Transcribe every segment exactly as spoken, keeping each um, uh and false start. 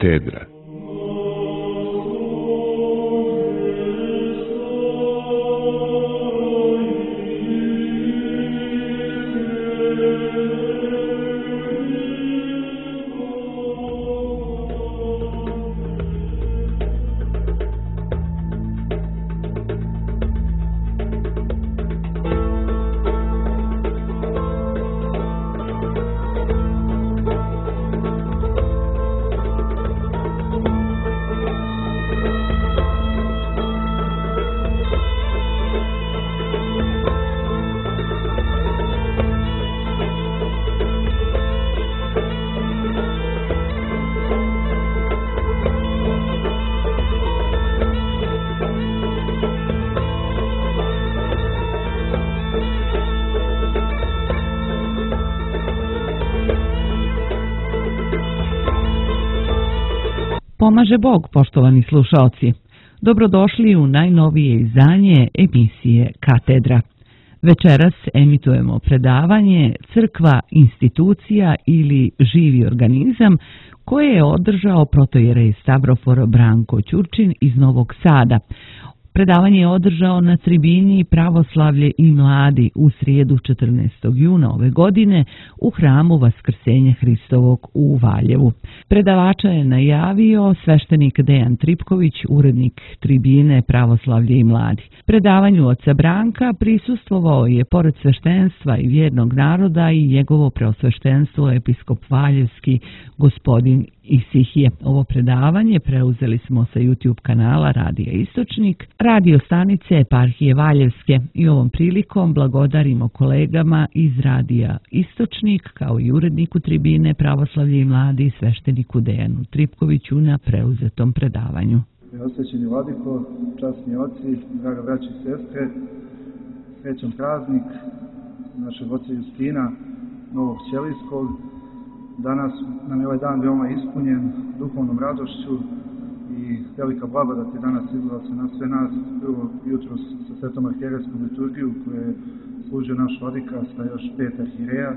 Katedra. Pomaže Bog, poštovani slušaoci. Dobrodošli u najnovije izdanje emisije Katedra. Večeras emitujemo predavanje Crkva, institucija ili živi organizam koje je održao protojerej Stavrofor Branko Ćurčin iz Novog Sada. Predavanje je održao na tribini Pravoslavlje i mladi u srijedu četrnaestog juna ove godine u hramu Vaskrsenja Hristovog u Valjevu. Predavača je najavio sveštenik Dejan Tripković, urednik tribine Pravoslavlje i mladi. Predavanju oca Branka prisustvovao je pored sveštenstva i vjernog naroda i njegovo preosveštenstvo episkop Valjevski gospodin Isihije. Ovo predavanje preuzeli smo sa YouTube kanala Radija Istočnik, radio stanice Eparhije Valjevske i ovom prilikom blagodarimo kolegama iz Radija Istočnik kao i uredniku tribine Pravoslavlje i mladi i svešteniku Dejanu Tripkoviću na preuzetom predavanju. Osvećeni vladiko, časni oci, draga braći i sestre, srećan praznik našeg oca Justina, Novog Ćelijskog. Danas nam je ovaj dan veoma ispunjen duhovnom radošću i velika blagodat je danas izgleda se na sve nas. Prvo jutro sa Svetom arhijerejskom liturgiju koju je služio naš vladika sa još pet arhijereja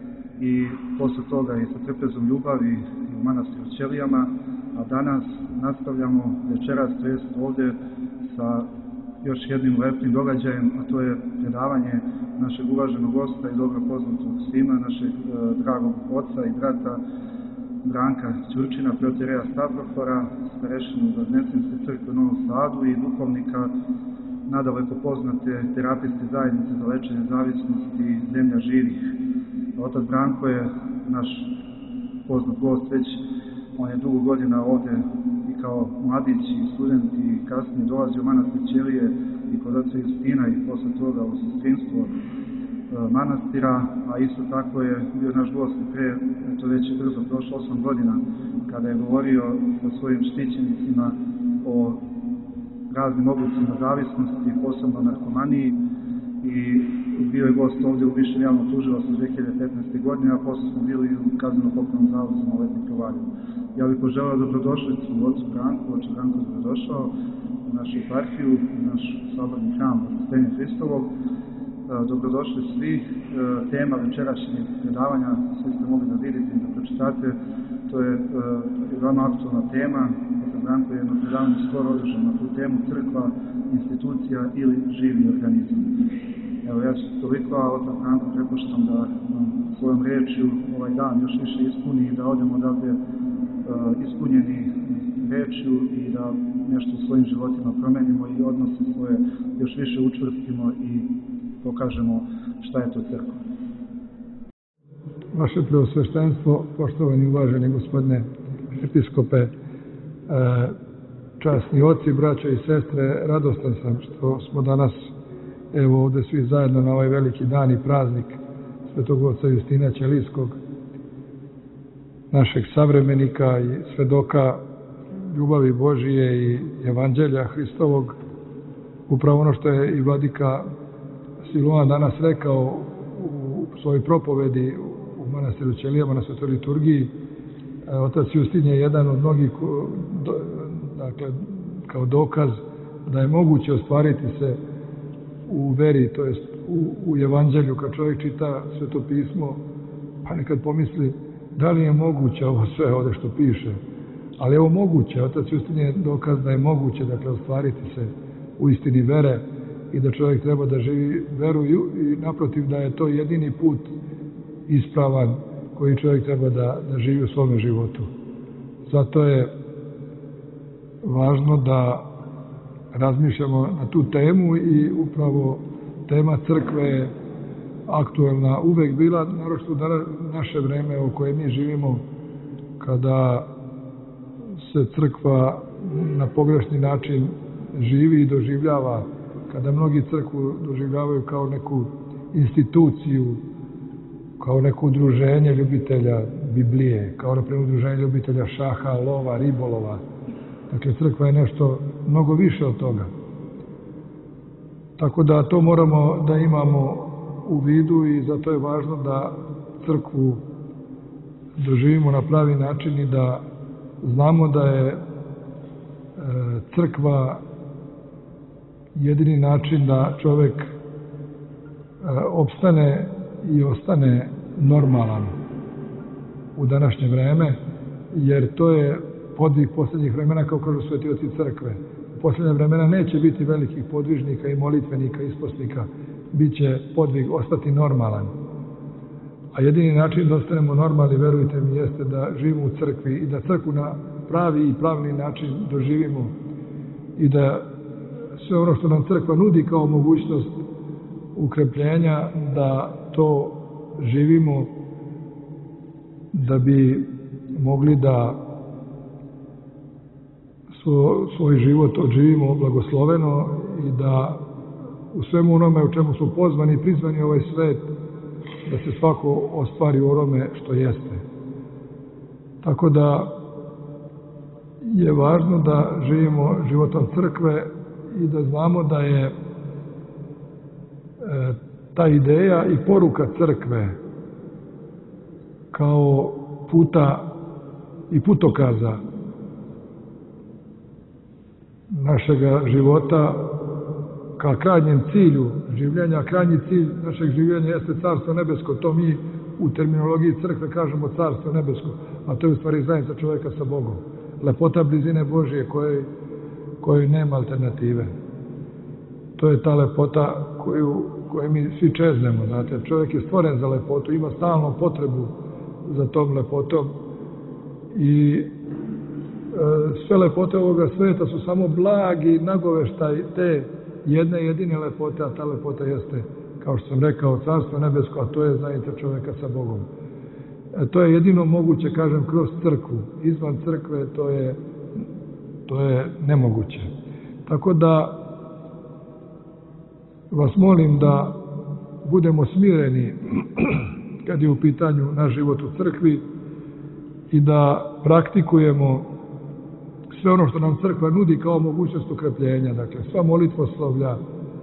i posle toga i sa trpezom ljubavi i u manastiru Ćelijama, a danas nastavljamo večeras, to jest ovdje sa još jednim lepim događajem, a to je predavanje našeg uvaženog gosta i dobro poznatog svima, našeg e, dragog oca i brata Branka Ćurčina, protojereja Stavrofora, starešinu Vaznesenske crkve u Novom Sadu i duhovnika nadaleko poznate terapijske zajednice za lečenje zavisnosti Zemlja živih. Otac Branko je naš poznat gost već, on je dugo godina ovdje i kao mladić i student i kasnije dolazio u manastir Ćelije i kod oca Justina i posle toga u sestrinstvo e, manastira, a isto tako je bio naš gost i pre, to već je brzo prošlo osam godina, kada je govorio sa svojim štićenicima o raznim oblicima zavisnosti, posebno narkomaniji, i bio je gost ovdje u Višem javnom tužilaštvu dve hiljade petnaeste. godine, a posle smo bili u kazneno-popravnom zavodu za maloletnike u Valjevu. Ja bih poželeo dobrodošlicu u ocu Branku, oče Branko je dobrodošao u našu eparhiju, u naš saborni hram Vaskrsenja Hristovog. Dobrodošli svi. Tema večerašnjeg predavanja, svi ste mogli da vidite i da pročitate, to je veoma aktualna tema. Otac Branko je jedno predavanje skoro održao na tu temu: crkva, institucija ili živi organizam. Evo, ja ću toliko, a otac Branko prepuštam da nam svojom rečju ovaj dan još više ispuni i da odemo odavde uh, ispunjeni rečju i da nešto u svojim životima promenimo i odnose svoje još više učvrstimo i pokažemo šta je to crkva. Vaše preosveštenstvo, poštovani uvaženi gospodine episkope, časni oci, braća i sestre, radostan sam što smo danas evo ovdje svi zajedno na ovaj veliki dan i praznik svetog oca Justina Ćelijskog, našeg savremenika i svedoka ljubavi Božije i evanđelja Hristovog. Upravo ono što je i vladika Siluan danas rekao u svojoj propovedi u manastiru Ćelijama na svetoj liturgiji. Otac Justin je jedan od mnogih, dakle, kao dokaz da je moguće ostvariti se u veri, to jest u, u evanđelju. Kad čovjek čita sveto pismo, pa nekad pomisli da li je moguće ovo sve ovdje što piše, Ali evo moguće, otac Justin je dokaz da je moguće, dakle, ostvariti se u istini vere i da čovjek treba da živi veru i naprotiv da je to jedini put ispravan koji čovjek treba da, da živi u svome životu. Zato je važno da razmišljamo na tu temu i upravo tema crkve je aktuelna uvek bila, naročito u naše vreme u koje mi živimo, kada se crkva na pogrešni način živi i doživljava, kada mnogi crkvu doživljavaju kao neku instituciju, kao neko udruženje ljubitelja Biblije, kao na primjer udruženje ljubitelja šaha, lova, ribolova. Dakle, crkva je nešto mnogo više od toga. Tako da to moramo da imamo u vidu i zato je važno da crkvu doživimo na pravi način i da znamo da je crkva jedini način da čovjek opstane i ostane normalan u današnje vreme, jer to je podvig posljednjih vremena, kao kažu sveti oci crkve. U posljednje vremena neće biti velikih podvižnika i molitvenika, isposnika, bit će podvig ostati normalan. A jedini način da ostanemo normalni, verujte mi, jeste da živimo u crkvi i da crkvu na pravi i pravni način doživimo i da sve ono što nam crkva nudi kao mogućnost ukrepljenja, da to živimo, da bi mogli da svoj život odživimo blagosloveno i da u svemu onome u čemu smo pozvani i prizvani ovaj svet, da se svako ostvari u onome što jeste. Tako da je važno da živimo životom crkve i da znamo da je e, ta ideja i poruka crkve kao puta i putokaza našega života ka krajnjem cilju življenja. Krajnji cilj našeg življenja jeste Carstvo nebesko. To mi u terminologiji crkve kažemo Carstvo nebesko, a to je u stvari zajednica čovjeka sa Bogom. Lepota blizine Božije kojoj, kojoj nema alternative. To je ta lepota koju, koju mi svi čeznemo. Znate, čovjek je stvoren za lepotu, ima stalno potrebu za tom lepotom i e, sve lepote ovoga sveta su samo blagi nagoveštaj te jedne jedine lepote, a ta lepota jeste, kao što sam rekao, Carstvo nebesko, a to je zajednica čovjeka sa Bogom. E, to je jedino moguće, kažem, kroz crkvu. Izvan crkve to je, to je nemoguće. Tako da vas molim da budemo smireni kad je u pitanju naš život u crkvi i da praktikujemo sve ono što nam crkva nudi kao mogućnost ukrepljenja. Dakle, sva molitvoslovlja,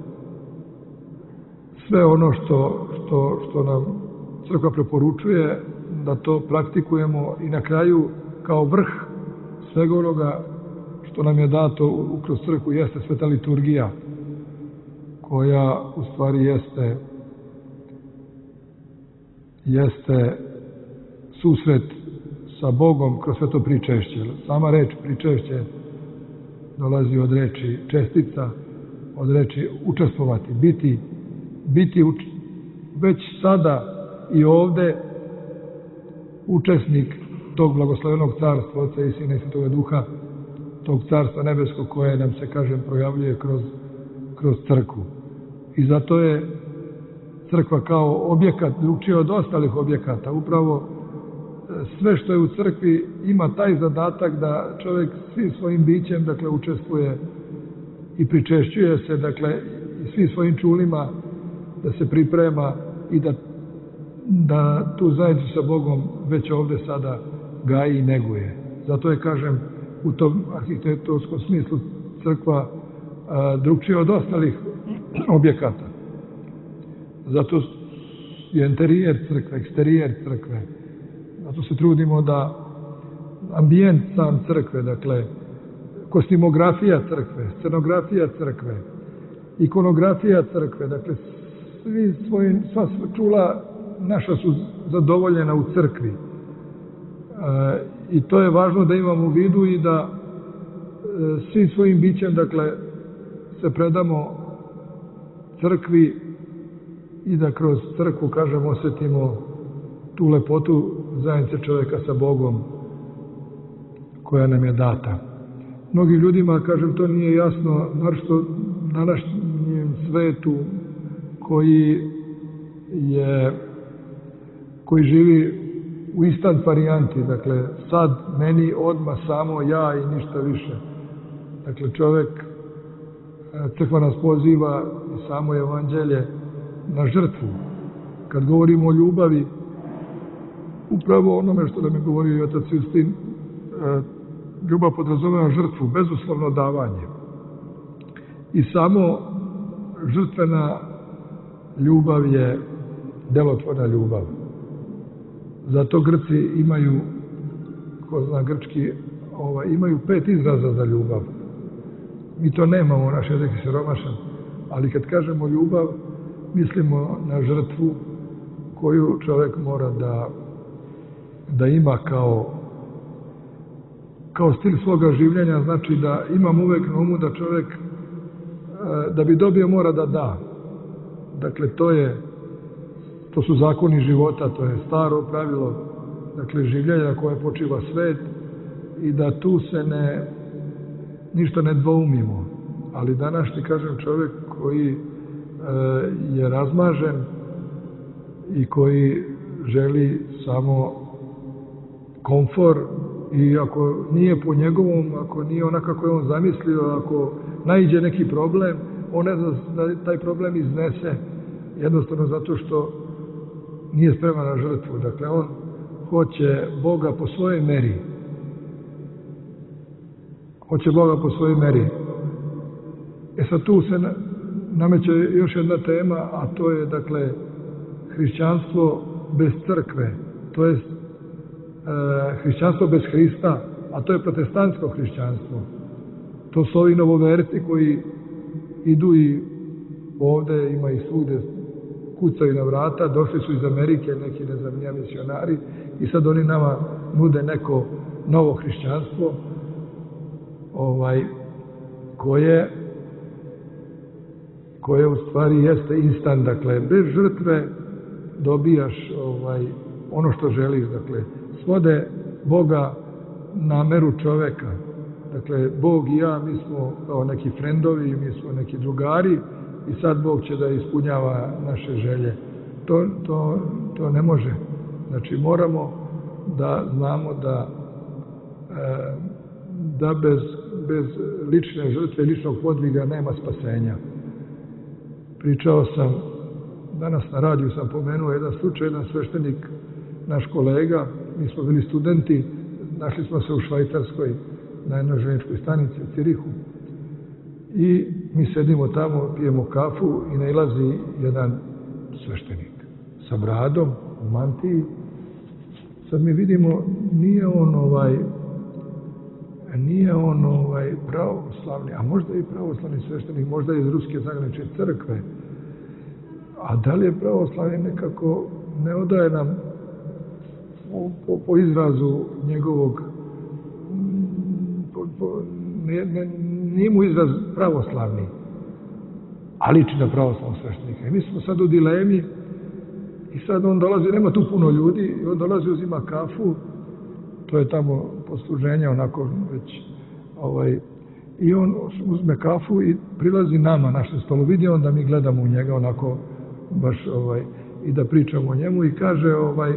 sve ono što, što, što nam crkva preporučuje, da to praktikujemo i na kraju kao vrh svega onoga što nam je dato kroz crkvu jeste sveta liturgija, koja u stvari jeste jeste susret sa Bogom kroz sve to pričešće. Sama reč pričešće dolazi od reči čestica, od reči učestvovati, biti, biti uč... već sada i ovde učesnik tog blagoslovenog carstva Oca i Sina i Svetoga Duha, tog carstva nebeskog koje nam se, kažem, projavljuje kroz, kroz crkvu. I zato je crkva kao objekat drugčije od ostalih objekata. Upravo sve što je u crkvi ima taj zadatak da čovjek svim svojim bićem, dakle, učestvuje i pričešćuje se, dakle, i svim svojim čulima da se priprema i da, da tu zajednicu sa Bogom već ovdje sada gaji i neguje. Zato je, kažem, u tom arhitektonskom smislu crkva a, drugčije od ostalih objekata. Zato je interijer crkve, eksterijer crkve. Zato se trudimo da ambijent sam crkve, dakle, kostimografija crkve, scenografija crkve, ikonografija crkve, dakle, svi svojim, sva čula naša su zadovoljena u crkvi. E, I to je važno da imamo u vidu i da svim svojim bićem, dakle, se predamo crkvi i da kroz crkvu, kažem, osjetimo tu lepotu zajednice čovjeka sa Bogom koja nam je data. Mnogim ljudima, kažem, to nije jasno, naročito današnjem svetu koji je, koji živi u instant varijanti, dakle, sad, meni, odmah, samo ja i ništa više. Dakle, čovjek, crkva nas poziva i samo evanđelje na žrtvu. Kad govorimo o ljubavi, upravo onome što nam je govorio i otac Justin, ljubav podrazumeva žrtvu, bezuslovno davanje. I samo žrtvena ljubav je delotvorna ljubav. Zato Grci imaju, ko zna grčki, ovaj, imaju pet izraza za ljubav. Mi to nemamo, naš jezik je siromašan, ali kad kažemo ljubav, mislimo na žrtvu koju čovjek mora da, da ima kao, kao stil svoga življenja, znači da imam uvek na umu da čovjek, da bi dobio, mora da da. Dakle, to je, to su zakoni života, to je staro pravilo, dakle, življenja na koje počiva svet i da tu se ne, ništa ne dvoumimo. Ali današnji, kažem, čovjek koji e, je razmažen i koji želi samo komfor i ako nije po njegovom, ako nije onako kako je on zamislio, ako naiđe neki problem, on ne zna da taj problem iznese jednostavno zato što nije spreman na žrtvu. Dakle, on hoće Boga po svojoj meri. Hoće Boga po svojoj meri. E sad tu se nameće još jedna tema, a to je, dakle, hrišćanstvo bez crkve. To je e, hrišćanstvo bez Hrista, a to je protestantsko hrišćanstvo. To su ovi novoverci koji idu i ovde, ima i svugde, kucaju na vrata, došli su iz Amerike, neki, ne znam, nija misionari, i sad oni nama nude neko novo hrišćanstvo, ovaj, koje, koje u stvari jeste instant, dakle, bez žrtve dobijaš ovaj, ono što želiš, dakle, svode Boga na meru čoveka. Dakle, Bog i ja, mi smo kao neki frendovi, mi smo neki drugari i sad Bog će da ispunjava naše želje. To, to, to ne može. Znači, moramo da znamo da, e, da bez, bez lične žrtve, ličnog podviga nema spasenja. Pričao sam, danas na radiju sam pomenuo jedan slučaj, jedan sveštenik, naš kolega, mi smo bili studenti, našli smo se u Švajcarskoj, na jednoj željezničkoj stanici u Cirihu. I mi sedimo tamo, pijemo kafu i nailazi jedan sveštenik sa bradom u mantiji. Sad mi vidimo, nije on ovaj, nije on ovaj pravoslavni, a možda i pravoslavni sveštenik, možda iz Ruske zagranične crkve. A da li je pravoslavni nekako ne odaje nam po, po, po izrazu njegovog, po, po, ne, ne, nije mu izraz pravoslavni, a liči na pravoslavnog sveštenika. I mi smo sad u dilemi i sad on dolazi, nema tu puno ljudi, i on dolazi, uzima kafu, to je tamo posluženje, onako već, ovaj, i on uzme kafu i prilazi nama, našem stolu, vidi on da mi gledamo u njega, onako, baš, ovaj, i da pričamo o njemu i kaže, ovaj, e,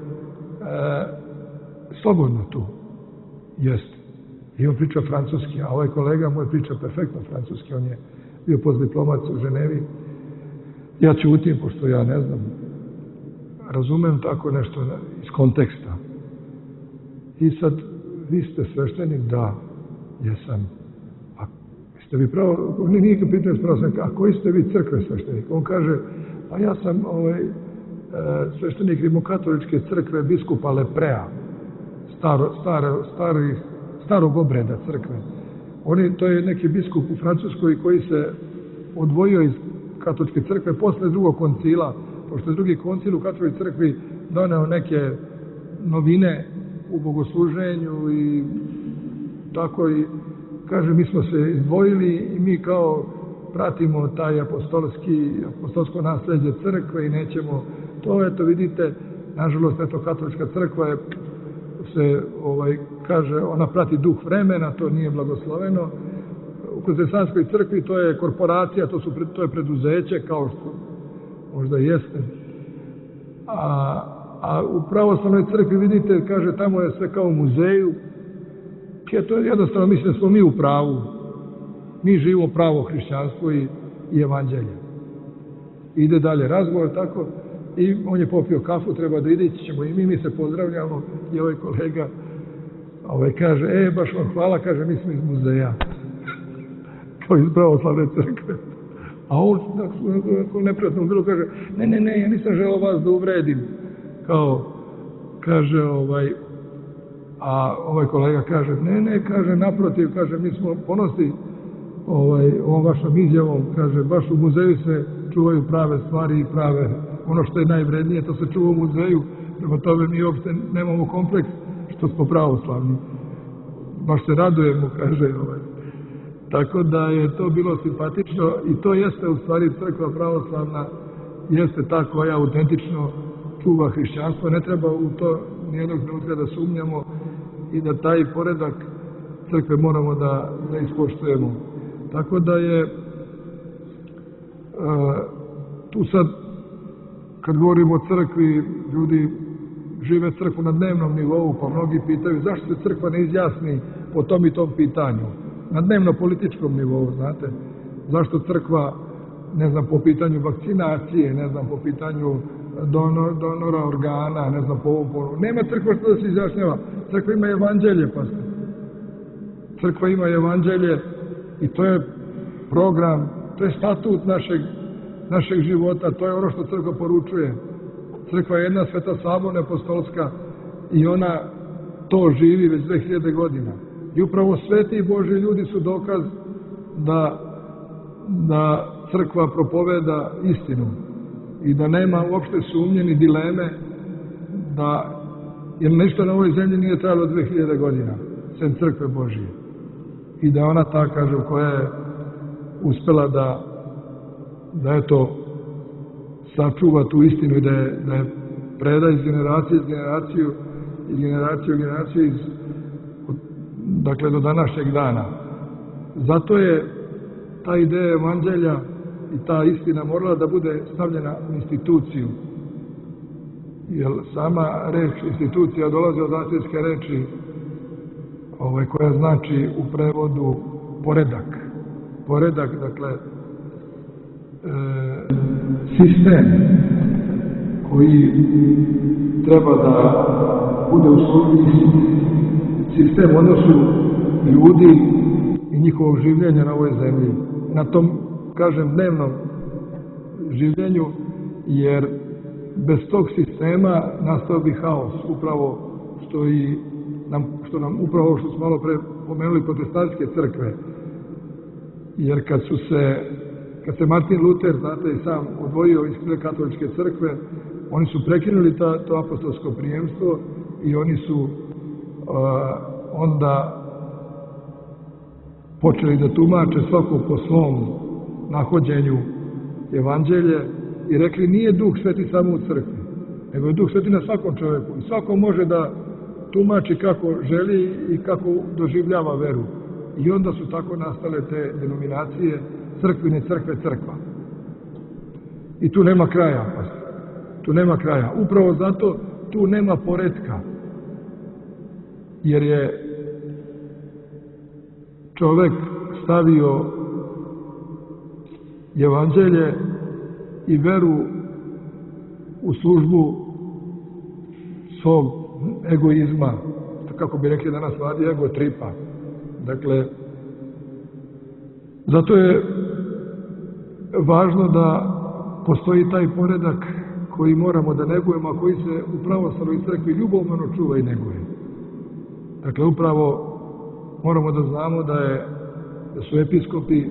slobodno tu, jest. I on priča francuski, a ovaj kolega moj priča perfektno francuski, on je bio postdiplomac u Ženevi. Ja ćutim, pošto ja ne znam, razumem tako nešto iz konteksta. I sad, vi ste sveštenik? Da, jesam. A ste vi pravo, nije ga pitanje s pravoslavnika, a koji ste vi crkve sveštenik? On kaže, a ja sam ovaj, sveštenik rimokatoličke crkve biskupa Leprea, staro, staro, starih, starog obreda crkve. Oni, to je neki biskup u Francuskoj koji se odvojio iz katoličke crkve posle drugog koncila, pošto je drugi koncil u katoličkoj crkvi doneo neke novine u bogosluženju i tako i kaže mi smo se izdvojili i mi kao pratimo taj apostolski, apostolsko nasljeđe crkve i nećemo to, eto vidite, nažalost, eto katolička crkva je se, ovaj, kaže, ona prati duh vremena, to nije blagosloveno. U protestantskoj crkvi to je korporacija, to, su, to je preduzeće, kao što možda jeste. A, a u pravoslavnoj crkvi, vidite, kaže, tamo je sve kao u muzeju. Je to jednostavno, mislim da smo mi u pravu. Mi živimo pravo hrišćanstvo i, i evanđelje. Ide dalje razgovor, tako, i on je popio kafu, treba da ide, ići ćemo i mi, mi se pozdravljamo, i ovaj kolega ovaj kaže, e, baš vam hvala, kaže, mi smo iz muzeja, kao iz pravoslavne crkve. A on, tako neprijatno bilo, kaže, ne, ne, ne, ja nisam želeo vas da uvredim, kao, kaže, ovaj, a ovaj kolega kaže, ne, ne, kaže, naprotiv, kaže, mi smo ponosni ovaj, ovom vašom izjavom, kaže, baš u muzeju se čuvaju prave stvari i prave, ono što je najvrednije, to se čuva u muzeju, prema tome mi uopšte nemamo kompleks što smo pravoslavni. Baš se radujemo, kaže, ovaj. Tako da je to bilo simpatično i to jeste u stvari crkva pravoslavna, jeste ta koja autentično čuva hrišćanstvo, ne treba u to nijednog trenutka da sumnjamo i da taj poredak crkve moramo da, da ispoštujemo. Tako da je uh, tu sad, kad govorimo o crkvi, ljudi žive crkvu na dnevnom nivou, pa mnogi pitaju zašto se crkva ne izjasni po tom i tom pitanju. Na dnevno-političkom nivou, znate. Zašto crkva, ne znam, po pitanju vakcinacije, ne znam, po pitanju donor, donora organa, ne znam, po ovom polu. Nema crkva što da se izjašnjava. Crkva ima evanđelje, pa ste. Crkva ima evanđelje i to je program, to je statut našeg, našeg života, to je ono što crkva poručuje. Crkva je jedna sveta saborna apostolska i ona to živi već dve hiljade godina. I upravo sveti i Božji ljudi su dokaz da, da crkva propoveda istinu i da nema uopšte sumnje ni dileme da, jer nešto na ovoj zemlji nije trajalo dve hiljade godina, sem crkve Božije. I da ona ta, kažem, koja je uspela da, da eto, sačuva tu istinu i da je, da je preda iz generacije iz generaciju, iz generaciju u generaciju, iz, dakle, do današnjeg dana. Zato je ta ideja evanđelja i ta istina morala da bude stavljena u instituciju. Jer sama reč institucija dolazi od latinske reči ovaj, koja znači u prevodu poredak. Poredak, dakle, e, sistem koji treba da bude u službi, sistem odnosu ljudi i njihovog življenja na ovoj zemlji. Na tom, kažem, dnevnom življenju, jer bez tog sistema nastao bi haos, upravo što i nam, što nam upravo što smo malo pre pomenuli protestantske crkve. Jer kad su se, kad se Martin Luther, znate, i sam odvojio iz katoličke crkve, oni su prekinuli ta, to apostolsko prijemstvo i oni su uh, onda počeli da tumače svako po svom nahođenju evanđelje i rekli nije Duh Sveti samo u crkvi, nego je Duh Sveti na svakom čovjeku i svako može da tumači kako želi i kako doživljava veru. I onda su tako nastale te denominacije crkvine, crkve, crkva. I tu nema kraja, pa tu nema kraja. Upravo zato tu nema poretka. Jer je čovjek stavio evanđelje i veru u službu svog egoizma, kako bi rekli danas mladi, ego tripa. Dakle, zato je važno da postoji taj poredak koji moramo da negujemo, a koji se u pravoslavnoj crkvi ljubomorno čuva i neguje. Dakle, upravo moramo da znamo da, je, da su episkopi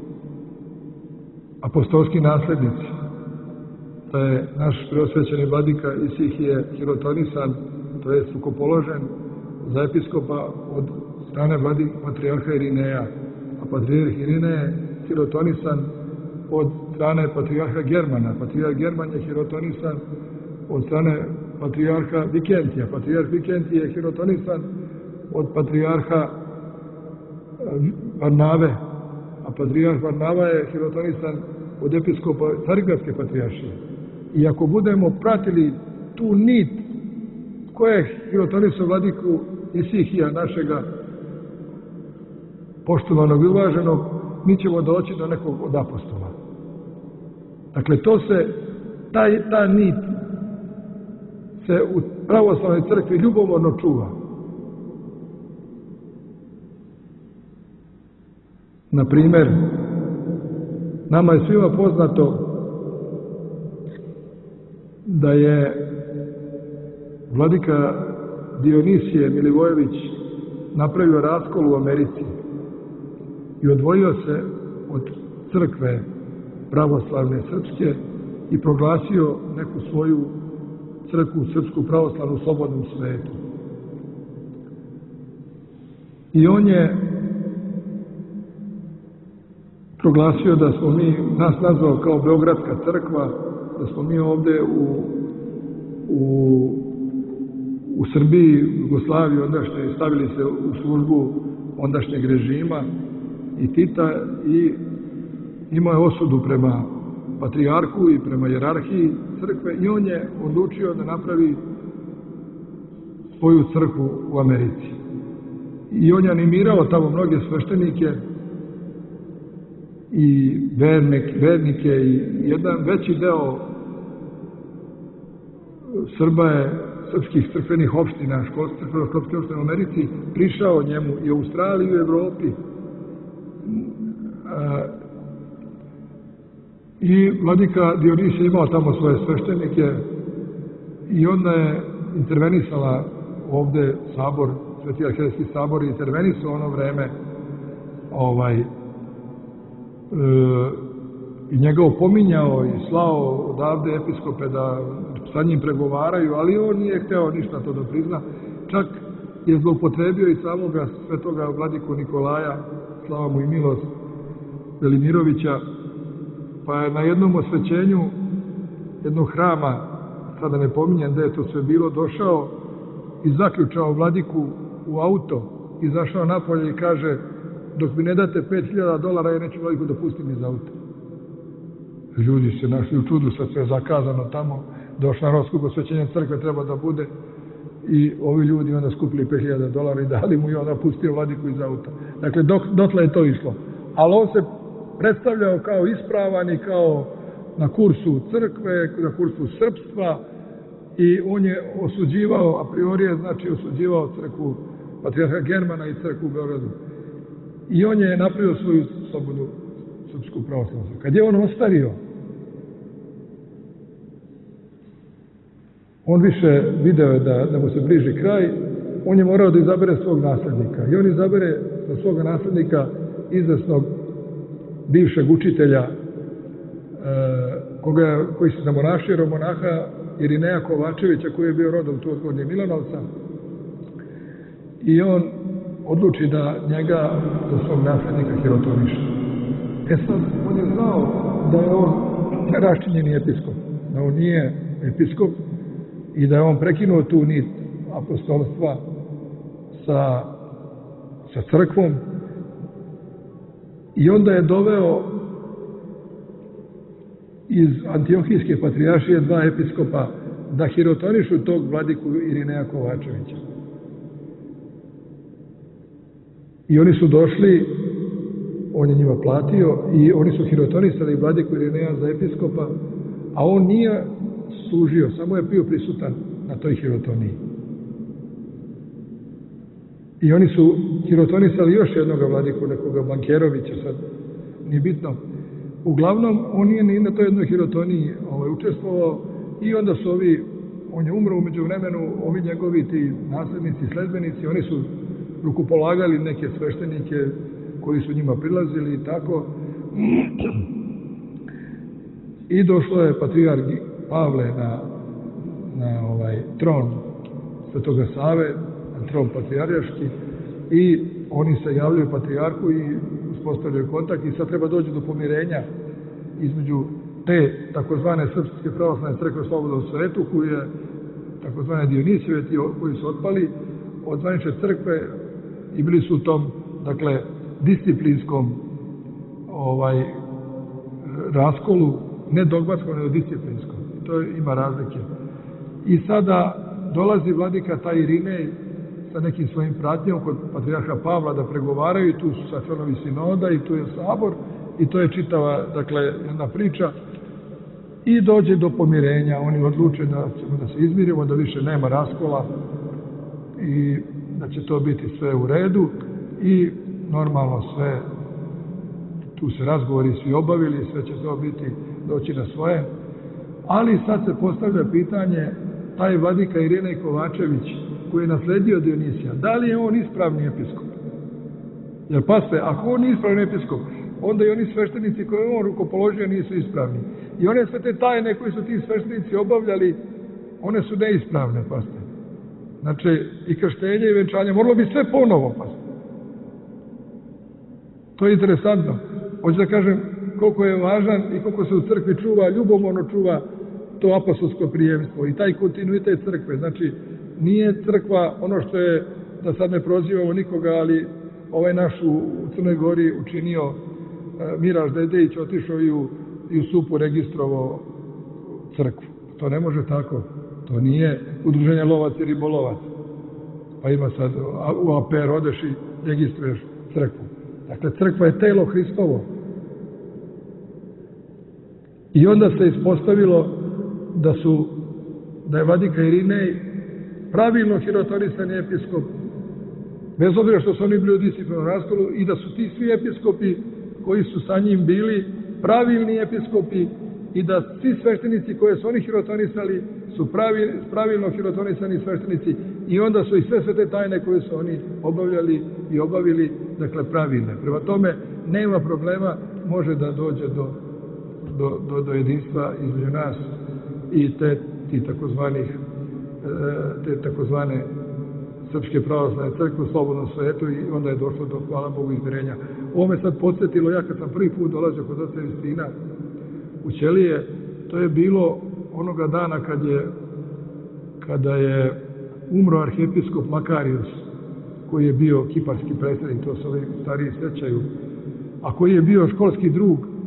apostolski naslednici. Da je naš preosvećeni vladika Isihije hirotonisan, to je rukopoložen za episkopa od strane vladi patrijarha Irineja, a patrijarh Irinej je hirotonisan od strane patrijarha Germana. Patrijarh German je hirotonisan od strane patrijarha Vikentija. Patrijarh Vikentij je hirotonisan od patrijarha Varnave, a patrijarh Varnava je hirotonisan od episkopa Carigradske patrijaršije. I ako budemo pratili tu nit koja je hirotonisao vladiku Isihija, našega poštovanog i uvaženog, mi ćemo doći do nekog od apostola. Dakle, to se, taj, ta nit se u pravoslavnoj crkvi ljubomorno čuva. Na primjer, nama je svima poznato da je vladika Dionisije Milivojević napravio raskol u Americi i odvojio se od crkve pravoslavne srpske i proglasio neku svoju crkvu, srpsku pravoslavnu u slobodnom svetu. I on je proglasio da smo mi, nas nazvao kao Beogradska crkva, da smo mi ovdje u, u, u Srbiji, Jugoslaviji, ondašnje, stavili se u službu ondašnjeg režima i Tita i imao je osudu prema patrijarhu i prema jerarhiji crkve i on je odlučio da napravi svoju crkvu u Americi. I on je animirao tamo mnoge sveštenike i vernik, vernike i jedan veći deo Srba je, srpskih crkvenih opština, školskih crkvenih opština u Americi, prišao njemu i u Australiji i u Evropi. I vladika Dionisije imao tamo svoje sveštenike i onda je intervenisala ovde sabor, Sveti arhijerejski sabor, i intervenisao ono vreme ovaj, e, i njega opominjao i slao odavde episkope da sa njim pregovaraju, ali on nije hteo ništa to da prizna. Čak je zloupotrebio i samoga svetoga vladiku Nikolaja, slava mu i milost, Velimirovića, pa je na jednom osvećenju jednog hrama, sada ne pominjem da je to sve bilo, došao i zaključao vladiku u auto, izašao napolje i kaže: dok mi ne date pet hiljada dolara, ja neću vladiku da pustim iz auta. Ljudi se našli u čudu, sad sve zakazano tamo, došla na skup osvećenja crkve, treba da bude, i ovi ljudi onda skupili pet hiljada dolara i dali mu i onda pustio vladiku iz auta. Dakle, dok, dotle je to išlo. Ali on se predstavljao kao ispravan i kao na kursu crkve, na kursu srpstva, i on je osuđivao, a priori je znači osuđivao crkvu patrijarha Germana i crkvu u Beogradu. I on je napravio svoju slobodnu srpsku pravoslavnu. Kad je on ostario, on više video je da, da mu se bliži kraj, on je morao da izabere svog naslednika. I on izabere za svoga naslednika izvesnog bivšeg učitelja, e, koga, koji se zamonašio, romonaha Irineja Kovačevića, koji je bio rodom tu od Gornje Milanovca. I on odluči da njega za svog naslednika hirotoniše. E sad, on je znao da je on raščinjeni episkop, da on nije episkop i da je on prekinuo tu nit apostolstva sa, sa crkvom. I onda je doveo iz Antiohijske patrijaršije dva episkopa da hirotonišu tog vladiku Irineja Kovačevića. I oni su došli, on je njima platio, i oni su hirotonisali vladiku Irineja za episkopa, a on nije služio, samo je bio prisutan na toj hirotoniji. I oni su hirotonisali još jednog vladiku, nekoga Bankerovića, sad nije bitno. Uglavnom, on nije ni na toj jednoj hirotoniji ovaj, učestvovao, i onda su ovi, on je umro umeđu vremenu, ovi njegovi ti naslednici, sledbenici, oni su rukopolagali neke sveštenike koji su njima prilazili i tako. I došlo je patrijarh Pavle na, na ovaj tron Svetoga Save, tron patrijarški, i oni se javljaju patrijarhu i uspostavljaju kontakt i sad treba doći do pomirenja između te takozvane Srpske pravoslavne crkve slobodno u svetu, koje je takozvane Dionisijeveti koji su otpali od zvanične crkve i bili su u tom, dakle, disciplinskom ovaj raskolu, ne dogmatskom, nego disciplinskom. To ima razlike. I sada dolazi vladika taj Irinej sa nekim svojim pratnjom kod patrijarha Pavla da pregovaraju, tu su sa članovi sinoda i tu je sabor i to je čitava, dakle, jedna priča i dođe do pomirenja. Oni odluče da ćemo da se izmirimo, da više nema raskola i da će to biti sve u redu i normalno sve, tu se razgovori svi obavili, sve će to biti doći na svoje, ali sad se postavlja pitanje, taj vladika Irinej Kovačević koji je nasledio Dionisija, da li je on ispravni episkop? Jer paste, ako on nije ispravni episkop, onda i oni sveštenici koje on rukopoložio nisu ispravni. I one sve te tajne koje su ti sveštenici obavljali, one su neispravne, paste. Znači, i krštenje i venčanje, moralo bi sve ponovo, paste. To je interesantno. Hoću da kažem koliko je važan i koliko se u crkvi čuva, ljubomorno čuva to apostolsko prijemstvo i taj kontinuitet crkve. Znači, nije crkva ono što je, da sad ne prozivamo nikoga, ali ovaj naš u Crnoj Gori učinio Miraž Dedejić, otišao i u, i u Supu registrovao crkvu. To ne može tako. To nije udruženje lovac i ribolovac. Pa ima sad u A P R odeš i registruješ crkvu. Dakle, crkva je telo Hristovo. I onda se ispostavilo da su, da je vladika Irinej pravilno hirotonisani episkop, bez obzira što su oni bili u disciplinskom raskolu, i da su ti svi episkopi koji su sa njim bili pravilni episkopi i da svi sveštenici koje su oni hirotonisali su pravi, pravilno hirotonisani sveštenici i onda su i sve sve te tajne koje su oni obavljali i obavili, dakle, pravilne. Prema tome, nema problema, može da dođe do, do, do, do jedinstva između nas i te, ti takozvanih, te takozvane Srpske pravoslavne crkve u slobodnom svetu i onda je došlo do, hvala Bogu, izmirenja. Ovo me sad podsjetilo, ja kad sam prvi put dolazio kod oca Justina u Ćelije, to je bilo onoga dana kad je, kada je umro arhiepiskop Makarius, koji je bio kiparski predsjednik, to se ovi stariji sjećaju, a koji je bio školski drug e,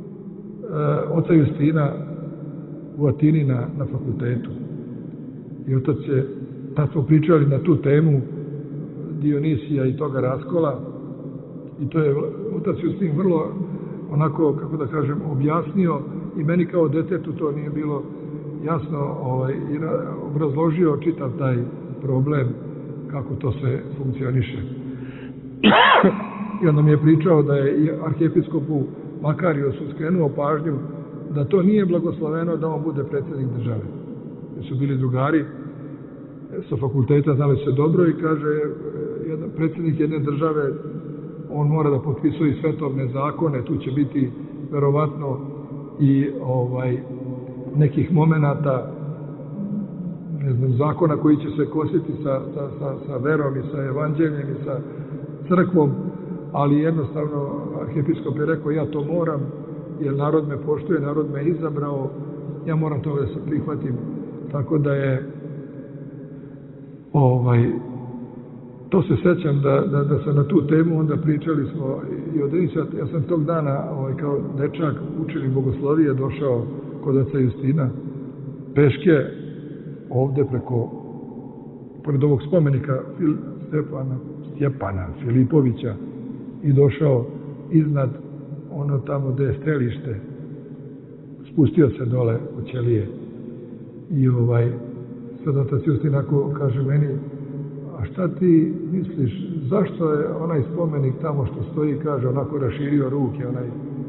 oca Justina u Atini na, na fakultetu. I otac je, tad smo pričali na tu temu Dionisija i toga raskola, i to je otac Justin vrlo onako, kako da kažem, objasnio i meni kao detetu to nije bilo jasno, ovaj, i obrazložio čitav taj problem kako to se funkcioniše. I onda mi je pričao da je i arhiepiskopu Makariosu skrenuo pažnju da to nije blagosloveno da on bude predsjednik države. Jer su bili drugari sa fakulteta, znali se dobro i kaže, jedan predsjednik jedne države, on mora da potpisuje svetovne zakone, tu će biti verovatno i ovaj nekih momenata, ne znam, zakona koji će se kositi sa, sa, sa, sa verom i sa evanđeljem i sa crkvom, ali jednostavno arhiepiskop je rekao, ja to moram, jer narod me poštuje, narod me izabrao, ja moram to da se prihvatim. Tako da je ovaj to se sećam da, da, da sam na tu temu onda pričali smo i od Denisa, ja sam tog dana ovaj, kao dečak učenik bogoslovije došao kod oca Justina peške ovde preko pored ovog spomenika Fil, Stepana, Stjepana Filipovića i došao iznad ono tamo gde je strelište, spustio se dole u Ćelije i ovaj sad otac Justin ako kaže meni, a šta ti misliš, zašto je onaj spomenik tamo što stoji, kaže, onako raširio ruke, onaj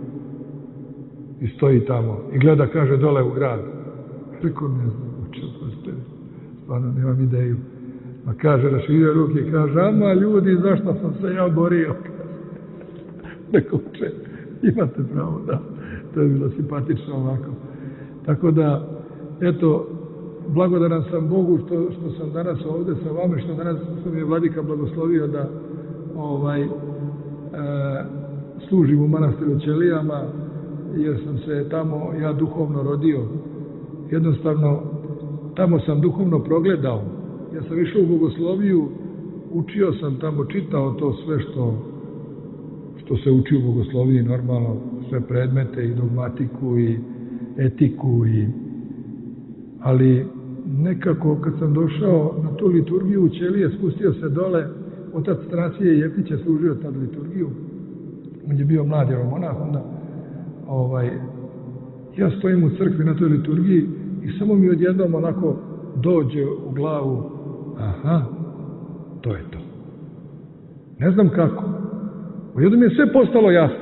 i stoji tamo i gleda, kaže, dole u grad. Rekao, ne znam, uče, stvarno nemam ideju. A kaže, raširio ruke i kaže, ama ljudi, zašto sam se ja borio? Rekao, uče, imate pravo, da. To je bilo simpatično ovako. Tako da, eto, blagodaran sam Bogu što, što sam danas ovdje sa vama, što danas što mi je vladika blagoslovio da ovaj, e, služim u manastiru Ćelijama, jer sam se tamo ja duhovno rodio. Jednostavno, tamo sam duhovno progledao. Ja sam išao u bogosloviju, učio sam tamo, čitao to sve što, što se uči u bogosloviji, normalno, sve predmete i dogmatiku i etiku, i, ali nekako kad sam došao na tu liturgiju u Ćelije, spustio se dole, otac Strasije Jefić je služio tad liturgiju, on je bio mlad jeromonah, onda ovaj, ja stojim u crkvi na toj liturgiji i samo mi odjednom onako dođe u glavu, aha, to je to. Ne znam kako. Odjednom mi je sve postalo jasno.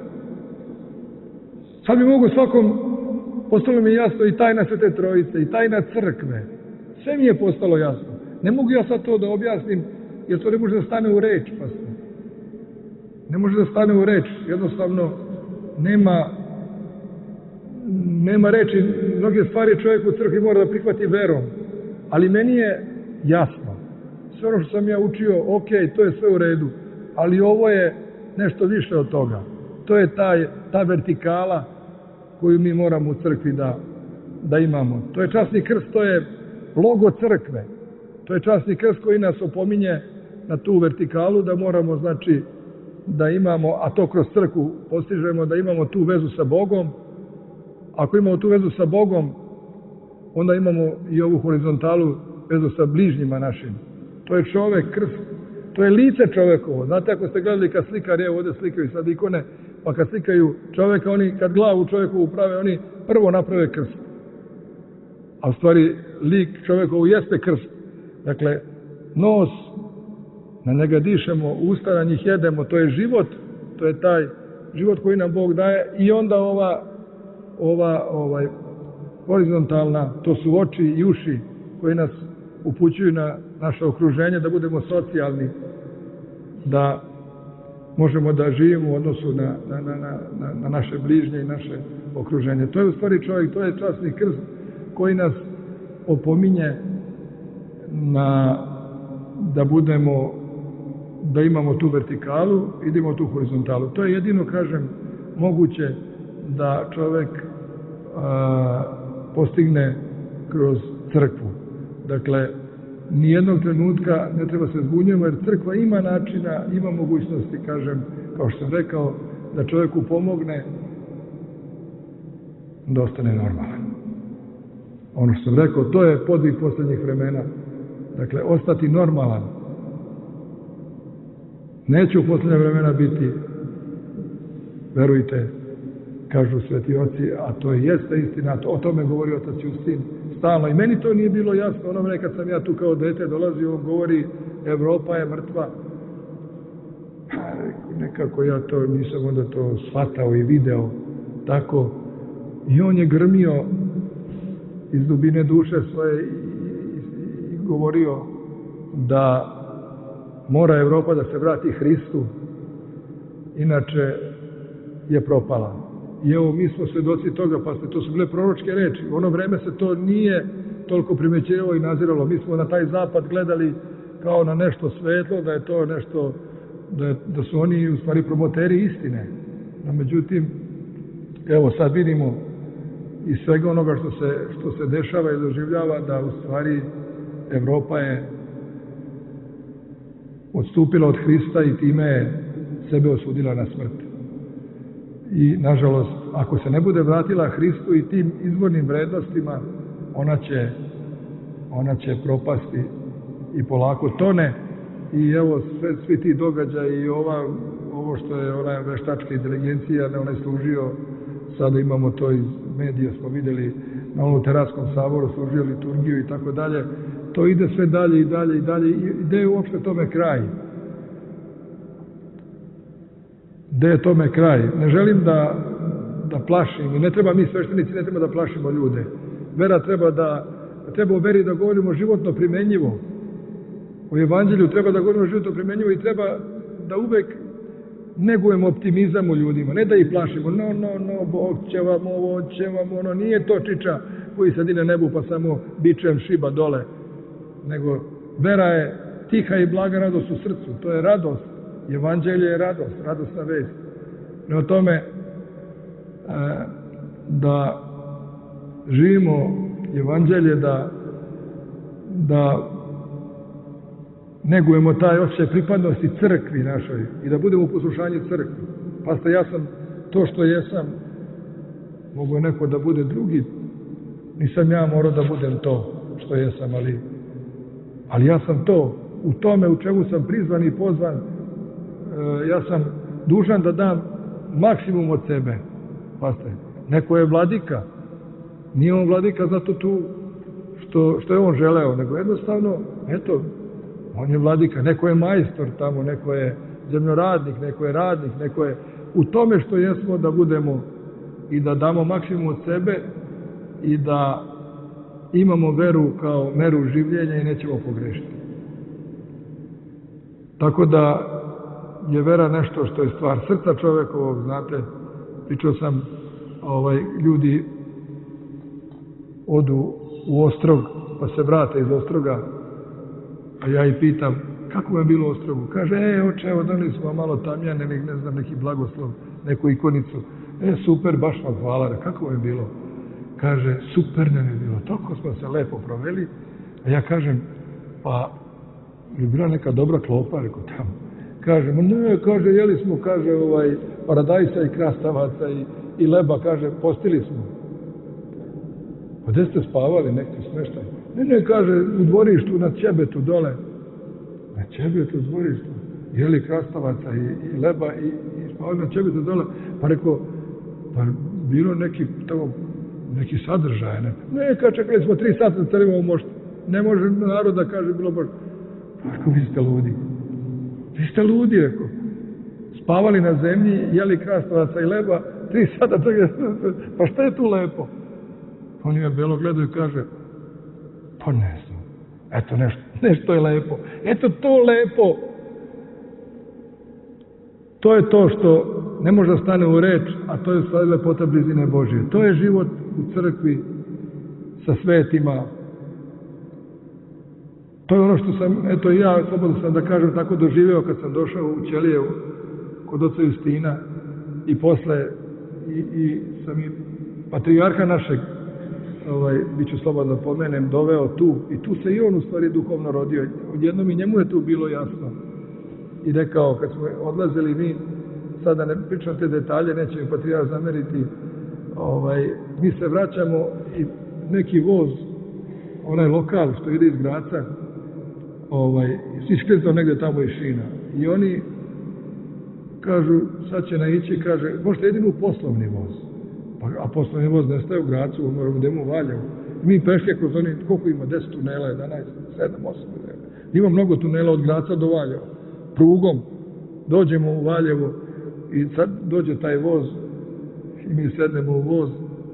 Sad mi mogu svakom, postalo mi je jasno i tajna Svete Trojice, i tajna crkve. Sve mi je postalo jasno. Ne mogu ja sad to da objasnim, jer to ne može da stane u reč, pastor. Ne može da stane u reč. Jednostavno, nema, nema reči. Mnoge stvari čovjek u crkvi mora da prihvati verom. Ali meni je jasno. Sve ono što sam ja učio, ok, to je sve u redu. Ali ovo je nešto više od toga. To je taj, ta vertikala koju mi moramo u crkvi da, da imamo. To je časni krst, to je logo crkve. To je časni krst koji nas opominje na tu vertikalu da moramo, znači, da imamo, a to kroz crkvu postižemo, da imamo tu vezu sa Bogom. Ako imamo tu vezu sa Bogom, onda imamo i ovu horizontalu vezu sa bližnjima našim. To je čovek, krst, to je lice čovekovo. Znate, ako ste gledali kad slikari, evo ovdje slikaju sad ikone, pa kad slikaju čoveka, oni kad glavu čovekovu prave, oni prvo naprave krst. A u stvari lik čovekovu jeste krst. Dakle, nos, na njega dišemo, usta na njih jedemo, to je život, to je taj život koji nam Bog daje, i onda ova, ova ovaj, horizontalna, to su oči i uši koji nas upućuju na naše okruženje, da budemo socijalni, da možemo da živimo u odnosu na, na, na, na, na naše bližnje i naše okruženje. To je u stvari čovjek, to je časni krst koji nas opominje na, da budemo, da imamo tu vertikalu, idemo tu horizontalu. To je jedino, kažem, moguće da čovjek a, postigne kroz crkvu. Dakle, nijednog trenutka ne treba se zbunjamo, jer crkva ima načina, ima mogućnosti, kažem, kao što sam rekao, da čovjeku pomogne da ostane normalan. Ono što sam rekao, to je podvig posljednjih vremena. Dakle, ostati normalan. Neće u posljednje vremena biti, verujte, kažu sveti oci, a to jeste istina, o tome govori otac Justin stalno. I meni to nije bilo jasno, ono vreme kad sam ja tu kao dete dolazio, on govori, Evropa je mrtva. Nekako ja to nisam onda to shvatao i video tako. I on je grmio iz dubine duše svoje i, i, i govorio da mora Evropa da se vrati Hristu, inače je propala. I evo, mi smo svedoci toga, pa ste, to su bile proročke reči. U ono vreme se to nije toliko primećivalo i naziralo. Mi smo na taj zapad gledali kao na nešto svetlo, da je to nešto, da, je, da su oni u stvari promoteri istine. No, međutim, evo sad vidimo iz svega onoga što se, što se dešava i doživljava, da u stvari Evropa je odstupila od Hrista i time je sebe osudila na smrt. I, nažalost, ako se ne bude vratila Hristu i tim izvornim vrednostima, ona će, ona će propasti i polako tone. I evo, sve, svi ti događaji i ova, ovo što je ona veštačka inteligencija, ne, ona je služio, sada imamo to iz medija, smo vidjeli na onom Teranskom saboru, služio liturgiju i tako dalje. To ide sve dalje i dalje i dalje. I gde je uopšte tome kraj? Gde je tome kraj? Ne želim da, da plašim, i ne treba mi sveštenici, ne treba da plašimo ljude. Vera treba da, treba o veri da govorimo životno primenjivo. U evanđelju treba da govorimo životno primenjivo i treba da uvek negujemo optimizam u ljudima, ne da ih plašimo. No, no, no, Bog će vam ovo, će vam ono, nije to čiča, koji sedi na nebu pa samo bičem šiba dole, nego vera je tiha i blaga radost u srcu. To je radost. Evanđelje je radost, radosna vest. Prema tome, e, da živimo Evanđelje, da, da negujemo taj osjećaj pripadnosti crkvi našoj i da budemo u poslušanju crkvi. Pa ste, ja sam to što jesam, mogu neko da bude drugi, nisam ja morao da budem to što jesam, ali, ali ja sam to, u tome u čemu sam prizvan i pozvan, e, ja sam dužan da dam maksimum od sebe. Pa ste, neko je vladika, nije on vladika zato tu što, što je on želeo, nego jednostavno, eto, on je vladika, neko je majstor tamo, neko je zemljoradnik, neko je radnik, neko je u tome što jesmo da budemo i da damo maksimum od sebe i da imamo veru kao meru življenja i nećemo pogrešiti. Tako da je vera nešto što je stvar srca čovekovog, znate, pričao sam, ovaj, ljudi odu u Ostrog, pa se vrate iz Ostroga, a ja ih pitam, kako vam je bilo u Ostrogu? Kaže, e, oče, evo, donili smo malo tamjane, ne znam, neki blagoslov, neku ikonicu. E, super, baš vam hvala. Kako vam je bilo? Kaže, super nam je bilo. Toliko smo se lepo proveli. A ja kažem, pa, je bila neka dobra klopa, reko tamo. Kaže, ne, kaže, jeli smo, kaže, ovaj, paradajsa i krastavaca i, i leba, kaže, postili smo. Pa gde ste spavali, nekde smeštaj? Ne, ne, kaže, u dvorištu, na Ćebetu dole. Na Ćebetu, u dvorištu. Jeli krastavaca i, i leba i, i spavali na Ćebetu dole. Pa rekao, pa bilo neki tamo, neki sadržaj, ne? Ne, kaže, čekali smo tri sata da celimo u moštu. Ne može narod da kaže, bilo baš. Pa rekao, vi ste ludi. Vi ste ludi, rekao. Spavali na zemlji, jeli krastavaca i leba, tri sata, pa šta je tu lepo? On je belo gledao i kaže, pa ne znam, eto nešto, nešto je lepo. Eto to lepo. To je to što ne može da stane u reč, a to je stvari lepota blizine Božije. To je život u crkvi sa svetima. To je ono što sam, eto i ja, slobodno sam da kažem, tako doživeo kad sam došao u Ćelijevu kod oca Justina i posle i, i sam i patrijarha našeg, ovaj, bit ću slobodno pomenem, doveo tu i tu se i on u stvari duhovno rodio. Odjednom i njemu je tu bilo jasno. I rekao, kad smo odlazili mi, sada ne pričam te detalje, neće mi patrijarh zameriti, ovaj, mi se vraćamo i neki voz, onaj lokal što ide iz Graca, ovaj, isklizao negde tamo iz šina. I oni kažu, sad će naići, kaže, možete jedino u poslovni voz. Pa, a poslovni voz ne staje u Gracu, moramo da imamo u Valjevu. Mi peške kroz oni, koliko ima, deset tunela, jedanaest, sedam, osam, ima mnogo tunela od Graca do Valjeva. Prugom dođemo u Valjevo i sad dođe taj voz i mi sednemo u voz,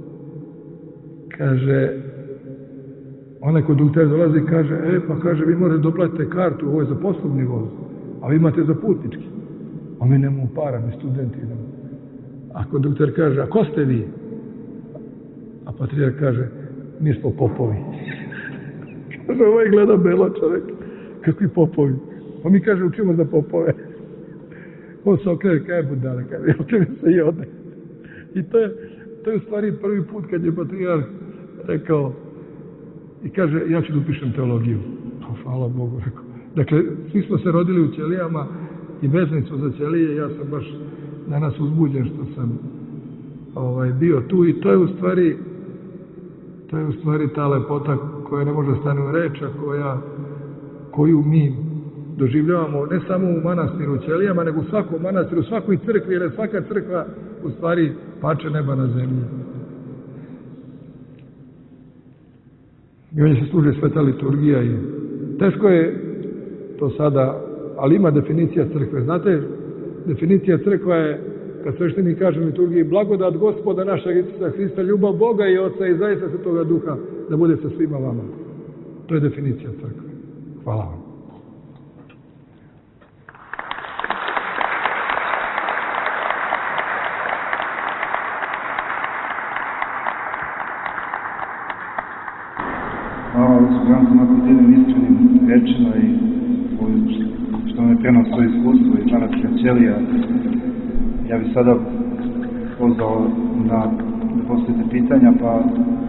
kaže, onaj kondukter dolazi i kaže, e, pa kaže, vi morate doplatite kartu, ovo je za poslovni voz, a vi imate za putnički. A mi nemamo para, mi studenti idemo. A kondukter kaže, a ko ste vi? A patrijarh kaže, mi smo popovi. Kaže, ovaj gleda belo čovjek, kakvi popovi. Pa mi kaže, učimo za popove. On se okrene, kaj je budale, kaj je, okrene se i ode. I to je, to je u stvari prvi put kad je patrijarh rekao, i kaže, ja ću da upišem teologiju. Pa, hvala Bogu, rekao. Dakle, svi smo se rodili u Ćelijama i vezani smo za Ćelije, ja sam baš danas uzbuđen što sam ovaj, bio tu i to je u stvari to je u stvari ta lepota koja ne može stane u reč, a koja, koju mi doživljavamo ne samo u manastiru u Ćelijama, nego u svakom manastiru, u svakoj crkvi, jer je svaka crkva u stvari pače neba na zemlji. I ovdje se služi sveta liturgija i teško je to sada, ali ima definicija crkve. Znate, definicija crkva je, kad sveštenik kaže u liturgiji, blagodat Gospoda našeg Isusa Hrista, ljubav Boga i Oca i zaista Svetoga Duha, da bude sa svima vama. To je definicija crkve. Hvala vam. Branko onako jednim iskrenim rečima i što me preno svoje iskustvo iz manastira Ćelija. Ja bih sada pozvao da postavite pitanja, pa...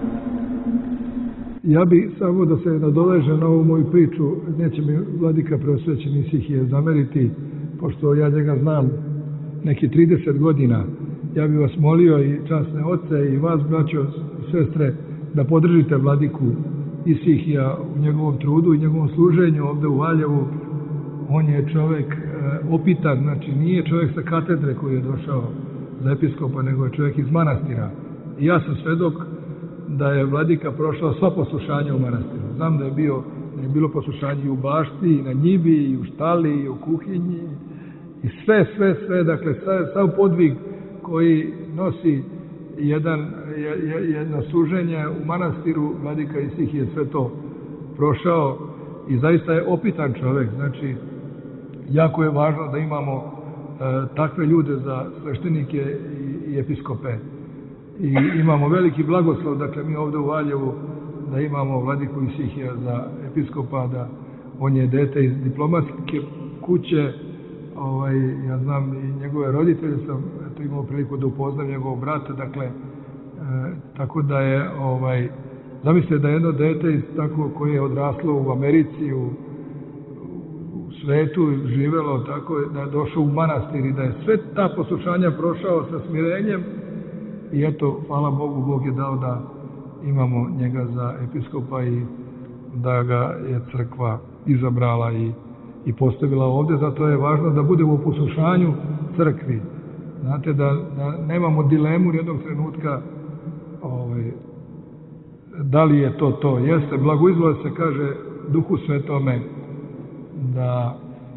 Ja bih samo da se nadovežem na ovu moju priču, neće mi vladika preosvećeni Isihije zameriti, pošto ja njega znam neki trideset godina. Ja bih vas molio i časne oce i vas, braćo i sestre, da podržite vladiku Isihija u njegovom trudu i njegovom služenju ovde u Valjevu. On je čovjek opitan, znači nije čovjek sa katedre koji je došao za episkopa, nego je čovjek iz manastira. I ja sam svedok da je vladika prošao sva poslušanja u manastiru. Znam da je, bio, da je bilo poslušanje i u bašti, i na njivi, i u štali, i u kuhinji, i sve, sve, sve, dakle, sav podvig koji nosi jedan, jedno služenje u manastiru, vladika Isihije sve to prošao i zaista je opitan čovjek. Znači, jako je važno da imamo e, takve ljude za sveštenike i, i episkope. I imamo veliki blagoslov, dakle, mi ovdje u Valjevu, da imamo vladiku Isihija za episkopa, da on je dete iz diplomatske kuće, ovaj, ja znam i njegove roditelje, sam eto, imao priliku da upoznam njegovog brata, dakle, e, tako da je, ovaj, zamislite da je jedno dete iz tako koje je odraslo u Americi, u, u svetu, živelo tako, da je došao u manastir i da je sve ta poslušanja prošao sa smirenjem i eto, hvala Bogu, Bog je dao da imamo njega za episkopa i da ga je crkva izabrala i i postavila ovdje, zato je važno da budemo u poslušanju crkvi. Znate, da, da nemamo dilemu jednog trenutka ovaj, da li je to to. Jeste, blagoizvole se kaže Duhu Svetome da,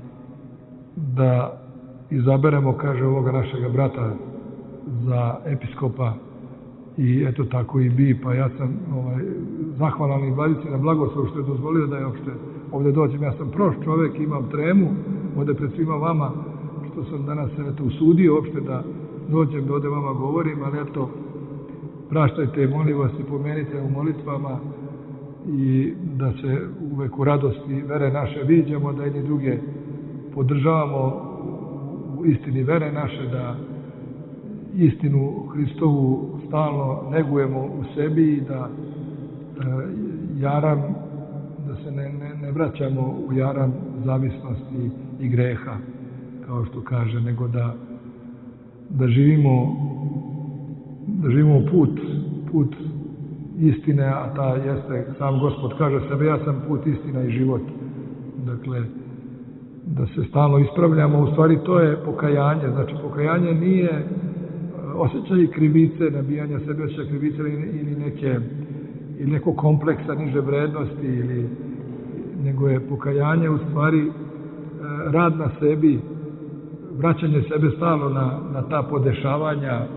da izaberemo, kaže, ovoga našega brata za episkopa i eto tako i bi, pa ja sam ovaj, zahvalan i vladici na blagoslov što je dozvolio da je opšte ovdje dođem. Ja sam prost čovjek, imam tremu ovdje pred svima vama, što sam danas se eto usudio uopšte da dođem da ovdje vama govorim, ali eto, praštajte i molim vas i pomenite u molitvama i da se uvek u radosti vere naše viđamo, da jedni druge podržavamo u istini vere naše, da istinu Hristovu stalno negujemo u sebi i da e, jaram, da se ne, ne, ne vraćamo u jaram zavisnosti i greha, kao što kaže, nego da, da živimo da živimo put, put istine, a ta jeste, sam Gospod kaže sebe, ja sam put, istina i život. Dakle, da se stalno ispravljamo, u stvari to je pokajanje, znači pokajanje nije osjećaj krivice, nabijanja sebe osjećaj krivice ili neke ili neko kompleksa niže vrednosti, ili, nego je pokajanje u stvari rad na sebi, vraćanje sebe stalno na, na ta podešavanja e,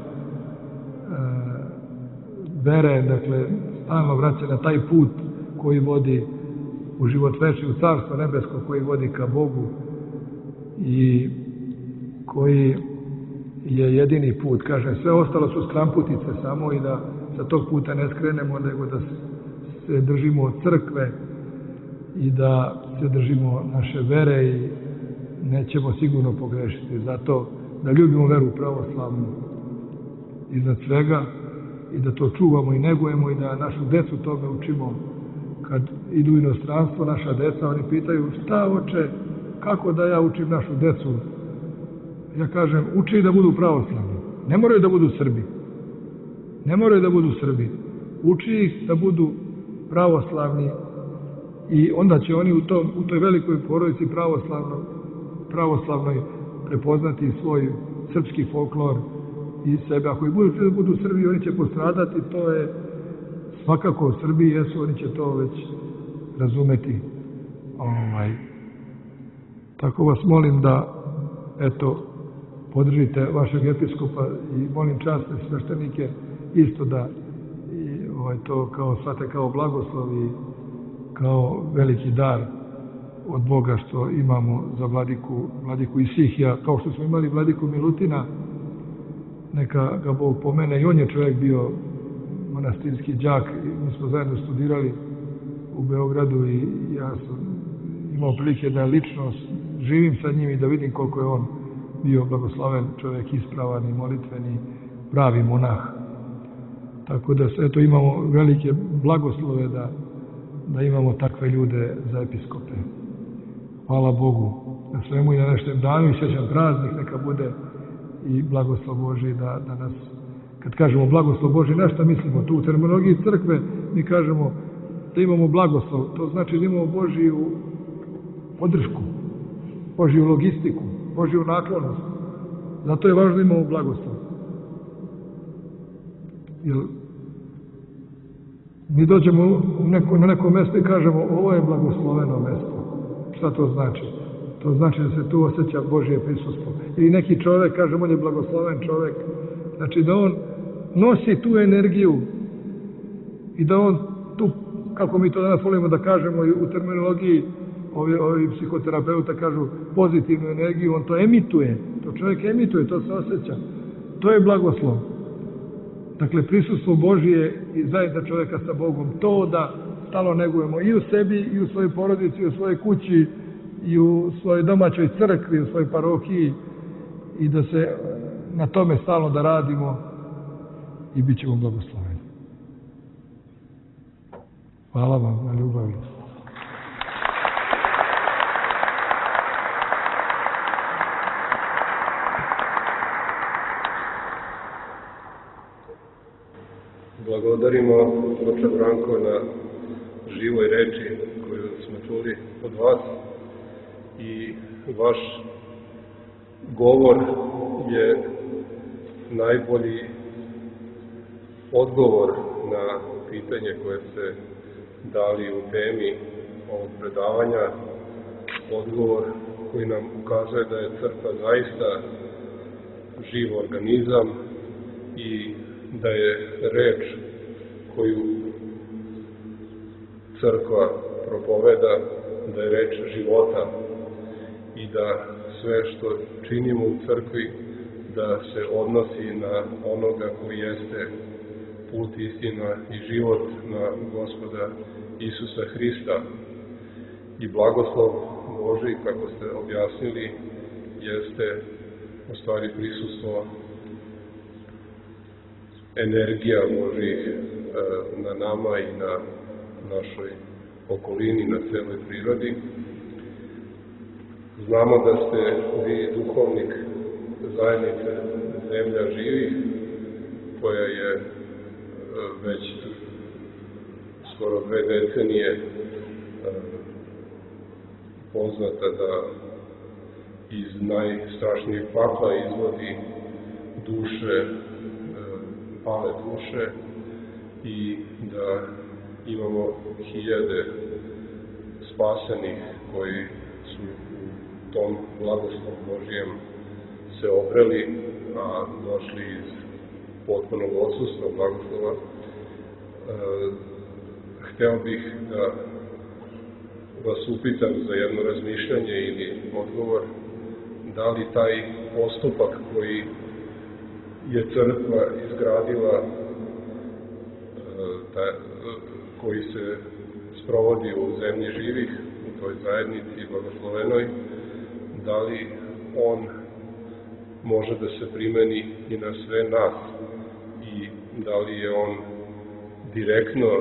vere, dakle stalno vraćanje na taj put koji vodi u život večni, u carstvo nebesko, koji vodi ka Bogu i koji je jedini put, kažem, sve ostalo su stramputice samo i da sa tog puta ne skrenemo, nego da se držimo od crkve i da se držimo naše vere i nećemo sigurno pogrešiti. Zato da ljubimo veru pravoslavnu iznad svega i da to čuvamo i negujemo i da našu decu tome učimo. Kad idu u inostranstvo, naša deca, oni pitaju šta oče, kako da ja učim našu decu? Ja kažem, uči da budu pravoslavni. Ne moraju da budu Srbi. Ne moraju da budu Srbi. Uči ih da budu pravoslavni i onda će oni u, tom, u toj velikoj porodici pravoslavno, pravoslavnoj prepoznati svoj srpski folklor i sebe. Ako i budu, da budu Srbi, oni će postradati, to je svakako Srbi jesu, oni će to već razumeti. Ovaj. Tako vas molim da, eto, podržite vašeg episkopa i molim časne sveštenike isto da i, ovaj, to kao shvate kao blagoslov i kao veliki dar od Boga što imamo za vladiku, vladiku Isihija, kao što smo imali vladiku Milutina, neka ga Bog pomene i on je čovjek bio manastirski đak i mi smo zajedno studirali u Beogradu i ja sam imao prilike da lično živim sa njim i da vidim koliko je on bio blagosloven čovjek, ispravan i molitveni, pravi monah. Tako da eto, imamo velike blagoslove da, da imamo takve ljude za episkope. Hvala Bogu na svemu i na našem danu i srećan praznik neka bude i blagoslov Božji da, da nas, kad kažemo blagoslov Božji, na šta mislimo? Tu u terminologiji crkve mi kažemo da imamo blagoslov, to znači da imamo Božju podršku, Božju logistiku, Božju naklonost. Zato je važno da imamo blagoslov. Jer mi dođemo u neko, na neko mjesto i kažemo ovo je blagosloveno mjesto. Šta to znači? To znači da se tu osjeća Božje prisustvo. Ili neki čovjek, kažemo, on je blagosloven čovjek. Znači da on nosi tu energiju i da on tu, kako mi to danas volimo da kažemo u terminologiji, ovi, ovi psihoterapeuta kažu pozitivnu energiju, on to emituje. To čovjek emituje, to se osjeća. To je blagoslov. Dakle, prisustvo Božje i zajedno čovjeka sa Bogom. To da stalo negujemo i u sebi, i u svojoj porodici, i u svojoj kući, i u svojoj domaćoj crkvi, u svojoj parohiji, i da se na tome stalno da radimo i bit ćemo blagosloveni. Hvala vam na ljubavi. Blagodarimo oče Branko na živoj reči koju smo čuli od vas i vaš govor je najbolji odgovor na pitanje koje ste dali u temi ovog predavanja, odgovor koji nam ukazuje da je crkva zaista živ organizam i da je reč koju crkva propoveda, da je reč života i da sve što činimo u crkvi da se odnosi na onoga koji jeste put, istina i život, na Gospoda Isusa Hrista. I blagoslov Božji, kako ste objasnili, jeste u stvari prisustvo energija Božjih na nama i na našoj okolini, na celoj prirodi. Znamo da ste vi duhovnik zajednice Zemlja živih, koja je već skoro dve decenije poznata da iz najstrašnijih pakla izvodi duše, pale duše, i da imamo hiljade spasenih koji su u tom blagoslovu Božijem se opreli, a došli iz potpunog odsustva blagoslova. E, hteo bih da vas upitam za jedno razmišljanje ili odgovor, da li taj postupak koji je crkva izgradila, ta, koji se sprovodi u zemlji živih, u toj zajednici blagoslovenoj, da li on može da se primeni i na sve nas i da li je on direktno uh,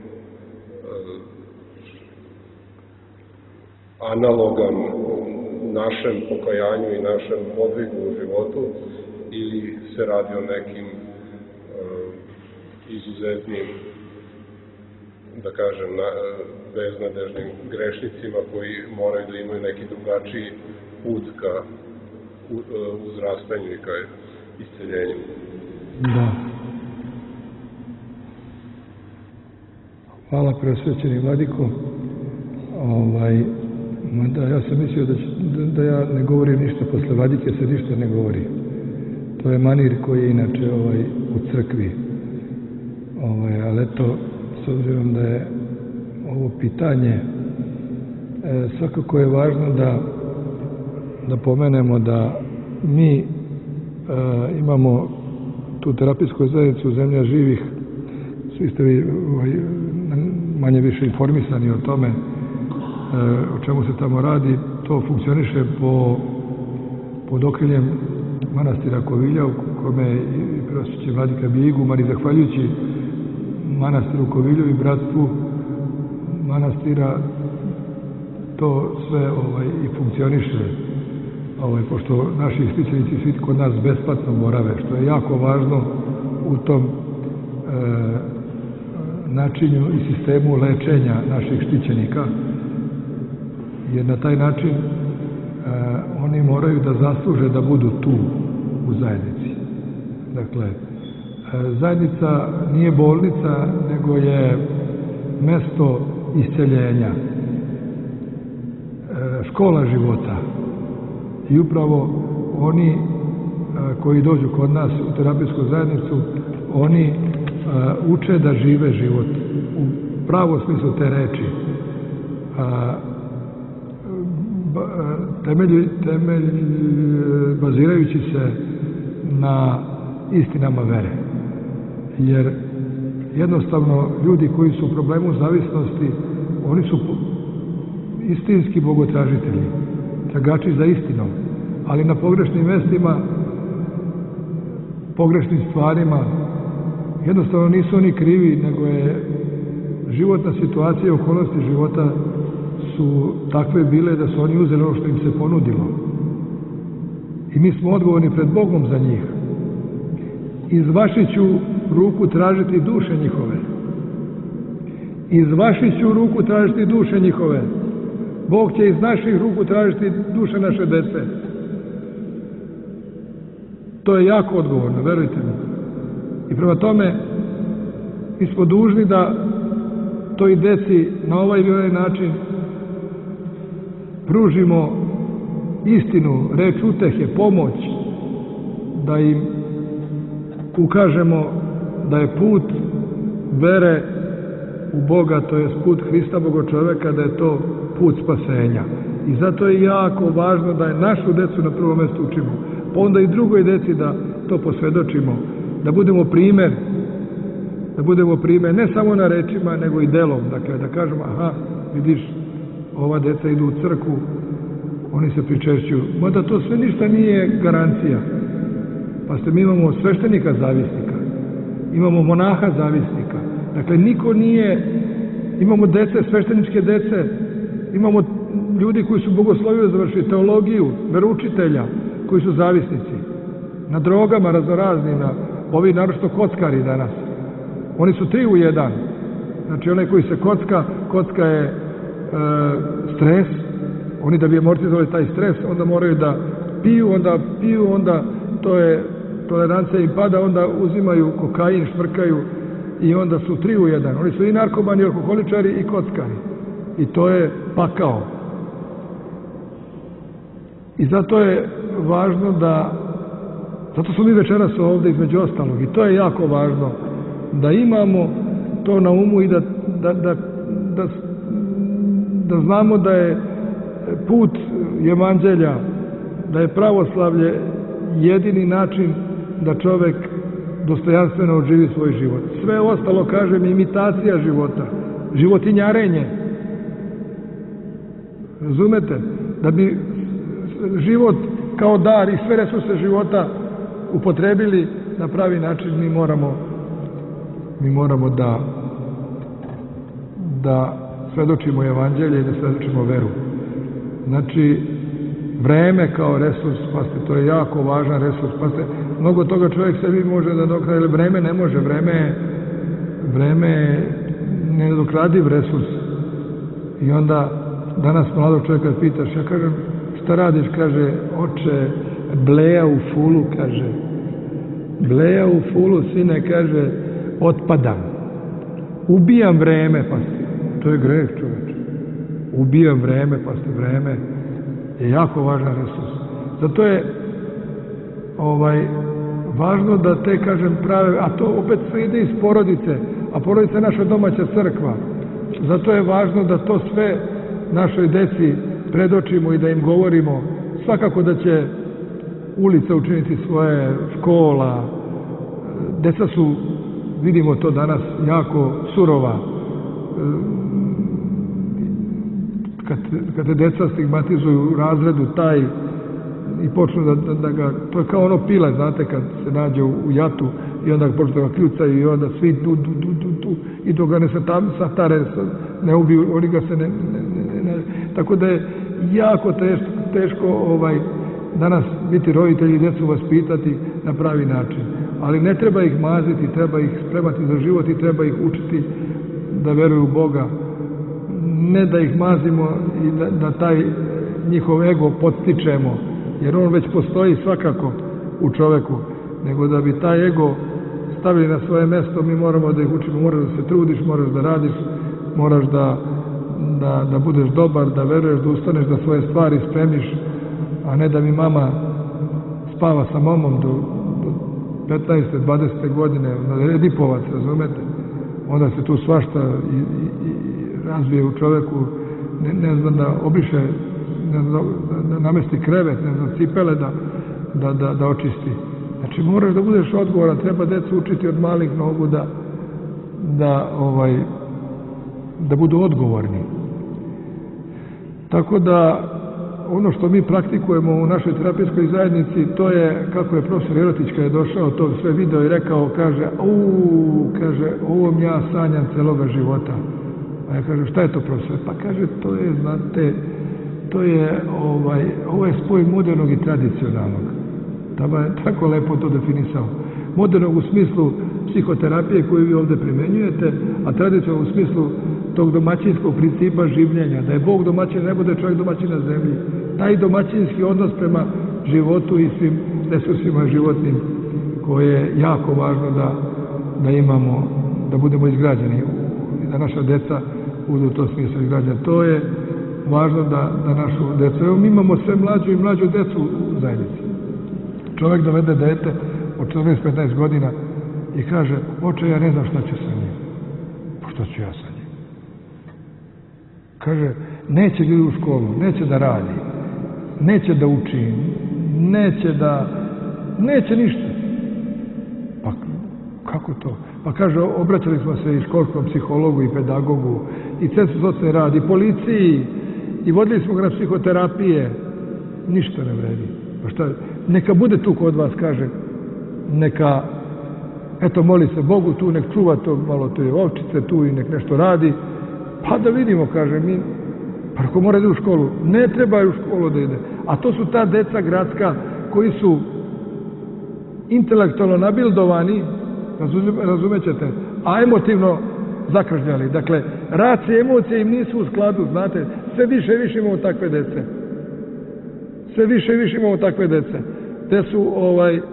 analogan našem pokajanju i našem podvigu u životu, ili se radi o nekim uh, izuzetnim, da kažem, na, beznadežnim grešnicima koji moraju da imaju neki drugačiji put ka u, uh, uzrastanju i ka isceljenju. Da. Hvala, preosvećeni vladiko. Ovaj, da, ja sam mislio da, će, da, da ja ne govorim ništa, posle vladike se ništa ne govori. To je manir koji je inače ovaj, u crkvi. Ovaj, ali eto, s obzirom da je ovo pitanje, e, svakako je važno da, da pomenemo da mi e, imamo tu terapijsku zajednicu Zemlja živih. Svi ste vi ovaj, manje više informisani o tome o čemu se tamo radi. To funkcioniše po, pod okriljem manastira Kovilja, u kome je preosvećen vladika Bija Iguman, i zahvaljujući manastiru Kovilju i bratstvu manastira to sve ovaj, i funkcioniše, ovaj, pošto naši štićenici svi kod nas besplatno borave, što je jako važno u tom e, načinu i sistemu lečenja naših štićenika, jer na taj način e, oni moraju da zasluže da budu tu u zajednici. Dakle, e, zajednica nije bolnica, nego je mesto isceljenja, e, škola života. I upravo oni e, koji dođu kod nas u terapijsku zajednicu, oni e, uče da žive život u pravom smislu te reči. A, Temelj, temelj bazirajući se na istinama vere. Jer jednostavno ljudi koji su u problemu zavisnosti, oni su istinski bogotražitelji, tragači za istinom, ali na pogrešnim mestima, pogrešnim stvarima. Jednostavno nisu oni krivi, nego je životna situacija i okolnosti života su takve bile da su oni uzeli ono što im se ponudilo. I mi smo odgovorni pred Bogom za njih. Iz vaših ću ruku tražiti duše njihove. Iz vaših ću ruku tražiti duše njihove. Bog će iz naših ruku tražiti duše naše dece. To je jako odgovorno, verujte mi. I prema tome, mi smo dužni da toj deci na ovaj ili onaj način pružimo istinu, reč utehe, pomoć, da im ukažemo da je put vere u Boga, to je put Hrista Bogočoveka, da je to put spasenja. I zato je jako važno da je našu decu na prvo mjesto učimo, pa onda i drugoj deci da to posvjedočimo, da budemo primjer, da budemo primjer ne samo na rečima, nego i delom. Dakle, da kažemo, aha, vidiš, ova deca idu u crkvu, oni se pričešćuju. Mada to sve ništa nije garancija. Pa ste, mi imamo sveštenika zavisnika, imamo monaha zavisnika. Dakle, niko nije, imamo dece, svešteničke dece, imamo ljudi koji su bogosloviju završili, teologiju, veroučitelja, koji su zavisnici. Na drogama raznorazni, na ovi naročito kockari danas. Oni su tri u jedan. Znači, onaj koji se kocka, kocka je e, stres. Oni da bi amortizovali taj stres, onda moraju da piju, onda piju, onda to je tolerancija im pada, onda uzimaju kokain, šmrkaju i onda su tri u jedan. Oni su i narkomani, i alkoholičari, i kockari. I to je pakao. I zato je važno da, zato smo mi večeras ovdje između ostalog, i to je jako važno, da imamo to na umu i da, da, da, da, da znamo da je put evanđelja, da je pravoslavlje jedini način da čovjek dostojanstveno odživi svoj život. Sve ostalo, kažem, imitacija života, životinjarenje. Razumete? Da bi život kao dar i sve resurse života upotrebili na pravi način, mi moramo mi moramo da da svedočimo evanđelje i da svedočimo veru. Znači, vreme kao resurs, pazite, to je jako važan resurs, pazite, mnogo toga čovjek sebi može da nadoknadi, ali vreme ne može, vreme vreme je nenadokradiv resurs. I onda danas mladog čovjeka pitaš, ja kažem, šta radiš, kaže, oče, bleja u fulu, kaže, bleja u fulu, sine, kaže, otpadam, ubijam vreme, pazite, to je greh, čovječe, ubijam vreme, pazite, vreme je jako važan resurs. Zato je ovaj važno da te, kažem, prave, a to opet sve ide iz porodice, a porodica je naša domaća crkva. Zato je važno da to sve našoj deci predočimo i da im govorimo. Svakako da će ulica učiniti svoje, škola, deca su, vidimo to danas, jako surova, kad, kad te deca stigmatizuju u razredu taj i počnu da, da, da ga, to je kao ono pile, znate, kad se nađe u, u jatu i onda počnu da ga kljucaju i onda svi du, du, du, du, du, i dok ga ne satare, ne ubiju, oni ga se ne, ne, ne, ne, tako da je jako teško, teško ovaj, danas biti roditelji i djecu vaspitati na pravi način. Ali ne treba ih maziti, treba ih spremati za život i treba ih učiti da veruju u Boga. Ne da ih mazimo i da, da taj njihov ego podstičemo, jer on već postoji svakako u čoveku, nego da bi taj ego stavili na svoje mesto, mi moramo da ih učimo, moraš da se trudiš, moraš da radiš, moraš da, da, da budeš dobar, da veruješ, da ustaneš, da svoje stvari spremiš, a ne da mi mama spava sa momom do, do petnaeste, dvadesete godine, na redipovac, razumete? Onda se tu svašta i, i, i razvije u čoveku, ne, ne znam da obriše, ne znam da, da namesti krevet, ne znam cipele da, da, da, da očisti. Znači moraš da budeš odgovoran, treba decu učiti od malih nogu da, da, ovaj, da budu odgovorni. Tako da ono što mi praktikujemo u našoj terapijskoj zajednici, to je, kako je profesor Jerotić kad je došao, to sve video i rekao, kaže, uuu, kaže, ovom ja sanjam celoga života. A ja kažem, šta je to, profesor? Pa kaže, to je, znate, to je, ovaj, ovo je spoj modernog i tradicionalnog. Tamo je tako lepo to definisao. Modernog u smislu psihoterapije koju vi ovdje primenjujete, a tradicionalnog u smislu tog domaćinskog principa življenja, da je Bog domaćin, ne bude čovjek domaćin na zemlji. Taj domaćinski odnos prema životu i svim resursima životnim koje je jako važno da, da imamo, da budemo izgrađeni i da naša deca budu u tom smislu izgrađena. To je važno da, da našu decu, evo mi imamo sve mlađu i mlađu decu u zajednici. Čovjek dovede dete od četrnaest do petnaest godina i kaže, oče, ja ne znam šta ću sa njim. Pa što ću ja sa njim? Kaže, neće ljudi u školu, neće da radi, neće da uči, neće da, neće ništa. Pa kako to? Pa kaže, obraćali smo se i školskom psihologu i pedagogu, i centru socijalni rad, i policiji, i vodili smo ga na psihoterapije. Ništa ne vredi. Pa šta, neka bude tu kod vas, kaže, neka, eto, moli se Bogu tu, nek čuva to, malo to je ovčice tu i nek nešto radi, pa da vidimo, kaže, mi, pa ako mora da u školu, ne treba u školu da ide. A to su ta deca gradska koji su intelektualno nabildovani, razumećete, a emotivno zakržnjali. Dakle, racije, emocije im nisu u skladu, znate, sve više i više imamo takve dece. Sve više i više imamo takve dece. Te su, ovaj, e,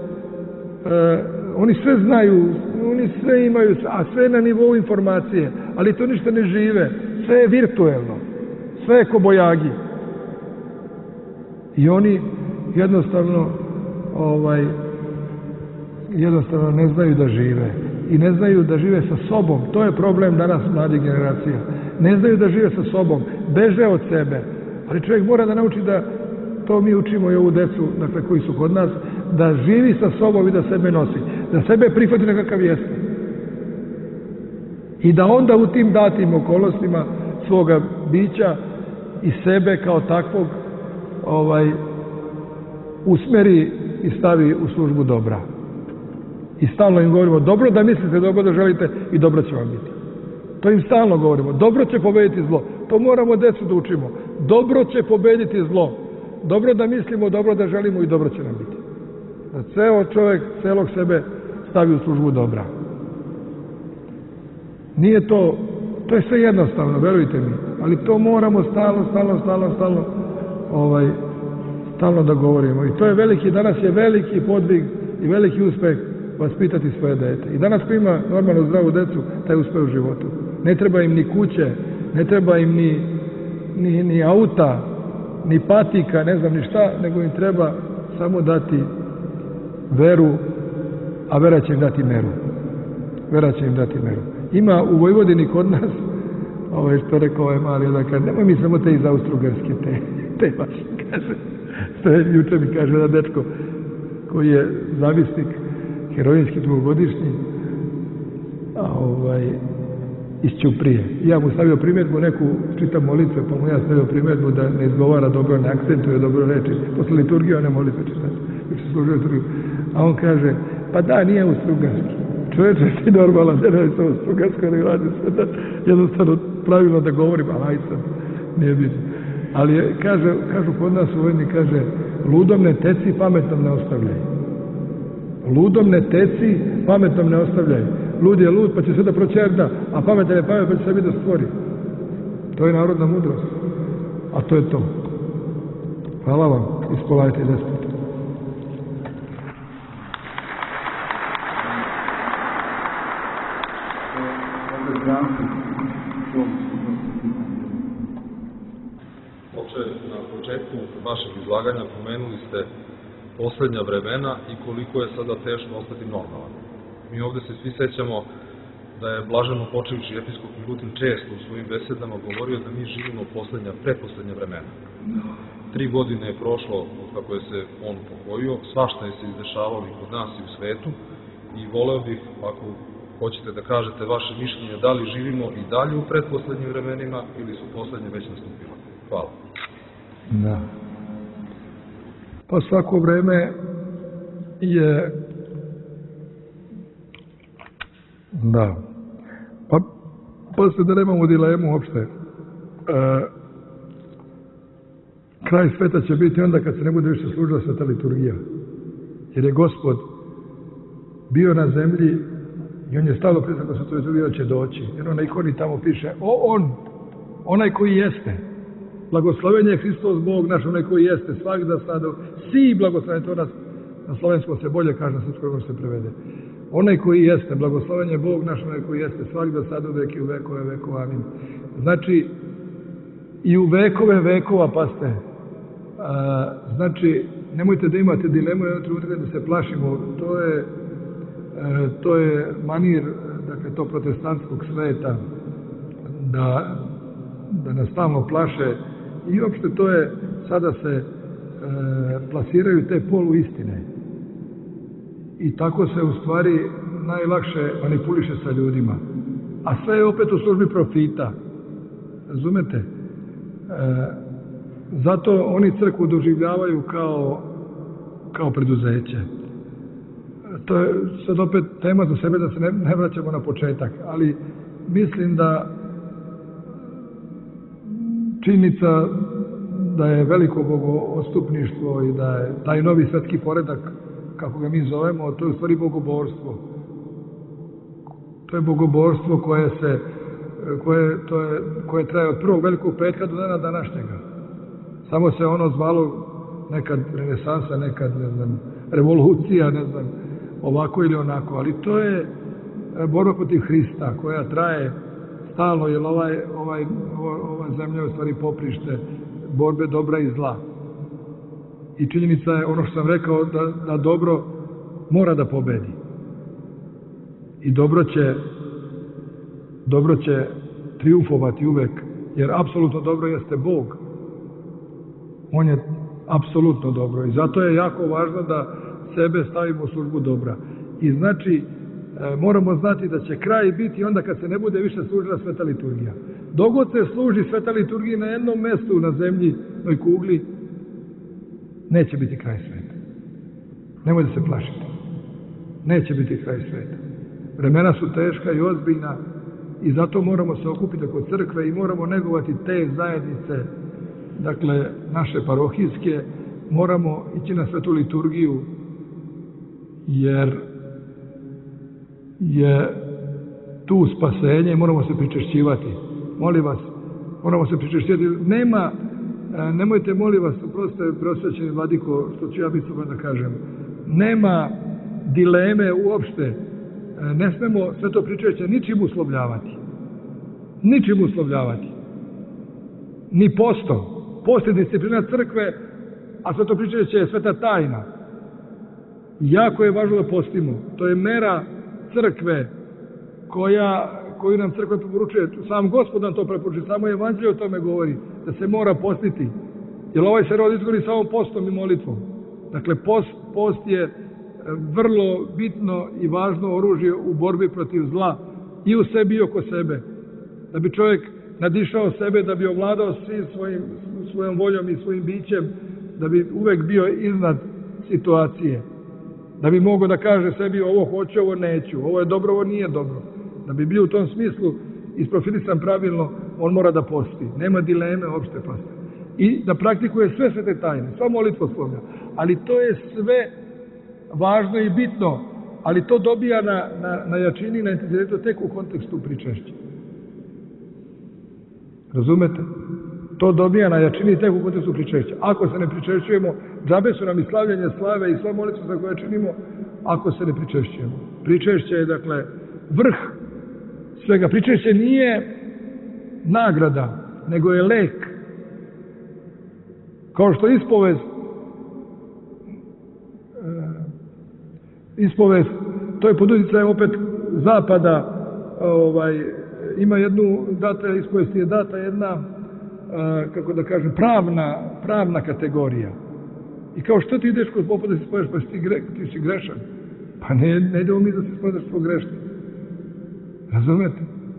oni sve znaju, oni sve imaju, a sve na nivou informacije, ali to ništa ne žive. Sve je virtuelno. Sve je ko bojagi. I oni jednostavno, ovaj, jednostavno ne znaju da žive. I ne znaju da žive sa sobom. To je problem danas mladih generacija. Ne znaju da žive sa sobom. Beže od sebe. Ali čovjek mora da nauči da, to mi učimo i ovu decu, dakle, koji su kod nas, da živi sa sobom i da sebe nosi. Da sebe prihvati na kakav jeste. I da onda u tim datim okolnostima svoga bića i sebe kao takvog ovaj, usmeri i stavi u službu dobra. I stalno im govorimo, dobro da mislite, dobro da želite i dobro će vam biti. To im stalno govorimo. Dobro će pobediti zlo. To moramo decu da učimo. Dobro će pobediti zlo. Dobro da mislimo, dobro da želimo i dobro će nam biti. Da ceo čovjek, celog sebe stavi u službu dobra. Nije to, to je sve jednostavno, verujte mi. Ali to moramo stalno, stalno, stalno, stalno, ovaj, stalno da govorimo. I to je veliki, danas je veliki podvig i veliki uspeh vaspitati svoje dete. I danas ko ima normalno zdravu decu, taj uspe u životu. Ne treba im ni kuće, ne treba im ni, ni, ni auta, ni patika, ne znam ni šta, nego im treba samo dati veru, a vera će im dati meru. Vera će im dati meru. Ima u Vojvodini kod nas, ovo je što rekao ovaj mali, da kaže, nemoj mi samo te iz Austro-Ugarske, te, te vaše, kaže, što je, juče mi kaže da dečko koji je zavisnik, heroinski dvogodišnji, a ovaj, iz Ćuprije. Ja mu stavio primjedbu, neku čitam molitve, pa mu ja stavio primjedbu da ne izgovara dobro, ne akcentuje dobro reči. Posle liturgije one molitve čitati. A on kaže, pa da, nije u Strugarski. Čovječe, ti normalan, ne radi se u Strugarskoj, ne radi se da jednostavno pravilno da govorim, ali aj sad, nije bitno. Ali je, kaže, kažu kod nas u Vojni, kaže, ludom ne teci, pametnom ne ostavljaj. Ludom ne teci, pametnom ne ostavljaj. Lud je lud, pa će sve da proćerda, a pametan je pamet, pa će sebi da stvori. To je narodna mudrost. A to je to. Hvala vam, ispolajte i despite. Oče, na početku vašeg izlaganja pomenuli ste poslednja vremena i koliko je sada teško ostati normalan. Mi ovde se svi sećamo da je blaženo počevši episkop Milutin često u svojim besedama govorio da mi živimo poslednja, pretposlednja vremena. Tri godine je prošlo od kako je se on upokojio, svašta je se izdešavalo i kod nas i u svetu i voleo bih, ako hoćete da kažete vaše mišljenje, da li živimo i dalje u pretposlednjim vremenima ili su poslednje već nastupila. Hvala. Da. Pa svako vreme je da. Pa posle da nemamo dilemu uopšte. E, kraj sveta će biti onda kad se ne bude više služila sveta liturgija. Jer je Gospod bio na zemlji i on je stalo priznao da sveta liturgija će doći. Jer on na ikoni tamo piše o on, onaj koji jeste. Blagosloven je Hristos Bog naš, onaj koji jeste svakda sada. Si blagosloven, to nas na slovenskom se bolje kaže, na srpskom se prevede. Onaj koji jeste, blagosloven je Bog naš, onaj koji jeste svakda sada uvek i u vekove vekova. Amin. Znači, i u vekove vekova, paste, a, znači, nemojte da imate dilemu, jedno trenutka da se plašimo, to je, a, to je manir, dakle, to protestantskog sveta, da, da nas stalno plaše. I uopšte to je, sada se e, plasiraju te poluistine. I tako se u stvari najlakše manipuliše sa ljudima. A sve je opet u službi profita. Razumete? E, zato oni crkvu doživljavaju kao, kao preduzeće. To je sad opet tema za sebe da se ne, ne vraćamo na početak. Ali mislim da činjenica da je veliko bogoostupništvo i da je taj novi svetski poredak, kako ga mi zovemo, to je u stvari bogoborstvo. To je bogoborstvo koje se koje, to je, koje traje od prvog velikog petka do dana današnjega. Samo se ono zvalo nekad renesansa, nekad, ne znam, revolucija, ne znam, ovako ili onako, ali to je borba protiv Hrista koja traje stalno, jer ovaj, ovaj, ova zemlja je u stvari poprište borbe dobra i zla. I činjenica je ono što sam rekao, da, da dobro mora da pobedi. I dobro će, dobro će triumfovati uvek, jer apsolutno dobro jeste Bog. On je apsolutno dobro i zato je jako važno da sebe stavimo u službu dobra. I znači, moramo znati da će kraj biti onda kad se ne bude više služila sveta liturgija. Dogod se služi sveta liturgija na jednom mestu na zemlji, noj kugli, neće biti kraj sveta. Nemoj da se plašite. Neće biti kraj sveta. Vremena su teška i ozbiljna i zato moramo se okupiti oko crkve i moramo negovati te zajednice, dakle, naše parohijske, moramo ići na svetu liturgiju, jer je tu spasenje i moramo se pričešćivati. Molim vas, moramo se pričešćivati. Nema, nemojte, molim vas, prosto je prosvećeni vladiko, što ću ja biti da kažem, nema dileme uopšte. Ne smemo sve to pričešće ničim uslovljavati. Ničim uslovljavati. Ni postom. Post je disciplina crkve, a sve to pričešće je sveta tajna. Jako je važno da postimo. To je mera crkve koja, koju nam crkva preporučuje. Sam Gospod nam to preporučuje, samo Evanđelje o tome govori, da se mora postiti. Jer ovaj se rod izgori samo postom i molitvom. Dakle, post, post je vrlo bitno i važno oružje u borbi protiv zla i u sebi i oko sebe. da bi čovjek nadišao sebe, da bi ovladao svim svojim, svojom voljom i svojim bićem, da bi uvek bio iznad situacije, da bi mogao da kaže sebi ovo hoću, ovo neću, ovo je dobro, ovo nije dobro. Da bi bio u tom smislu isprofilisan pravilno, on mora da posti. Nema dileme uopšte pasti. I da praktikuje sve sve te tajne, sva molitva spomnja. Ali to je sve važno i bitno, ali to dobija na, na, na jačini, na intenzitetu tek u kontekstu pričešća. Razumete? To dobija na jačini tek u kontekstu pričešća. Ako se ne pričešćujemo, džabe su nam i slavljanje slave i sva molitva za koje činimo, ako se ne pričešćujemo. Pričešće je, dakle, vrh svega. Pričešće nije nagrada, nego je lek. Kao što ispovest ispovest, to je pod utjecajem opet zapada, ovaj, ima jednu, data ispovest je data jedna, kako da kažem, pravna, pravna kategorija. I kao što ti ideš kod popa da se spoješ, pa si ti, gre, ti si grešan. Pa ne, ne idemo mi da se spoješ da smo grešni. Razumete?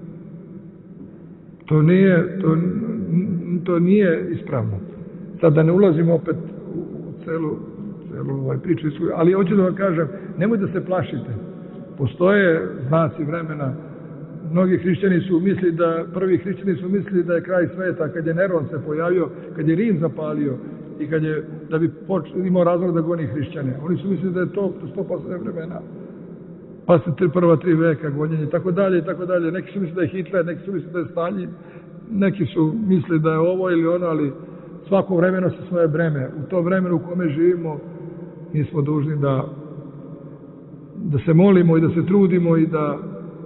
To nije, to, to nije ispravno. Sad da ne ulazimo opet u celu, celu ovaj priču, ali hoću da vam kažem, nemoj da se plašite. Postoje znaci vremena. Mnogi hrišćani su mislili da, prvi hrišćani su mislili da je kraj sveta, kad je Neron se pojavio, kad je Rim zapalio i kad je, da bi poč, imao razlog da goni hrišćane. Oni su mislili da je to sto poslednje vremena. Pa se tri, prva tri veka gonjenje, tako dalje, i tako dalje. Neki su mislili da je Hitler, neki su mislili da je Stalin, neki su mislili da je ovo ili ono, ali svako vremeno sa svoje breme. U to vremenu u kome živimo, mi smo dužni da, da se molimo i da se trudimo i da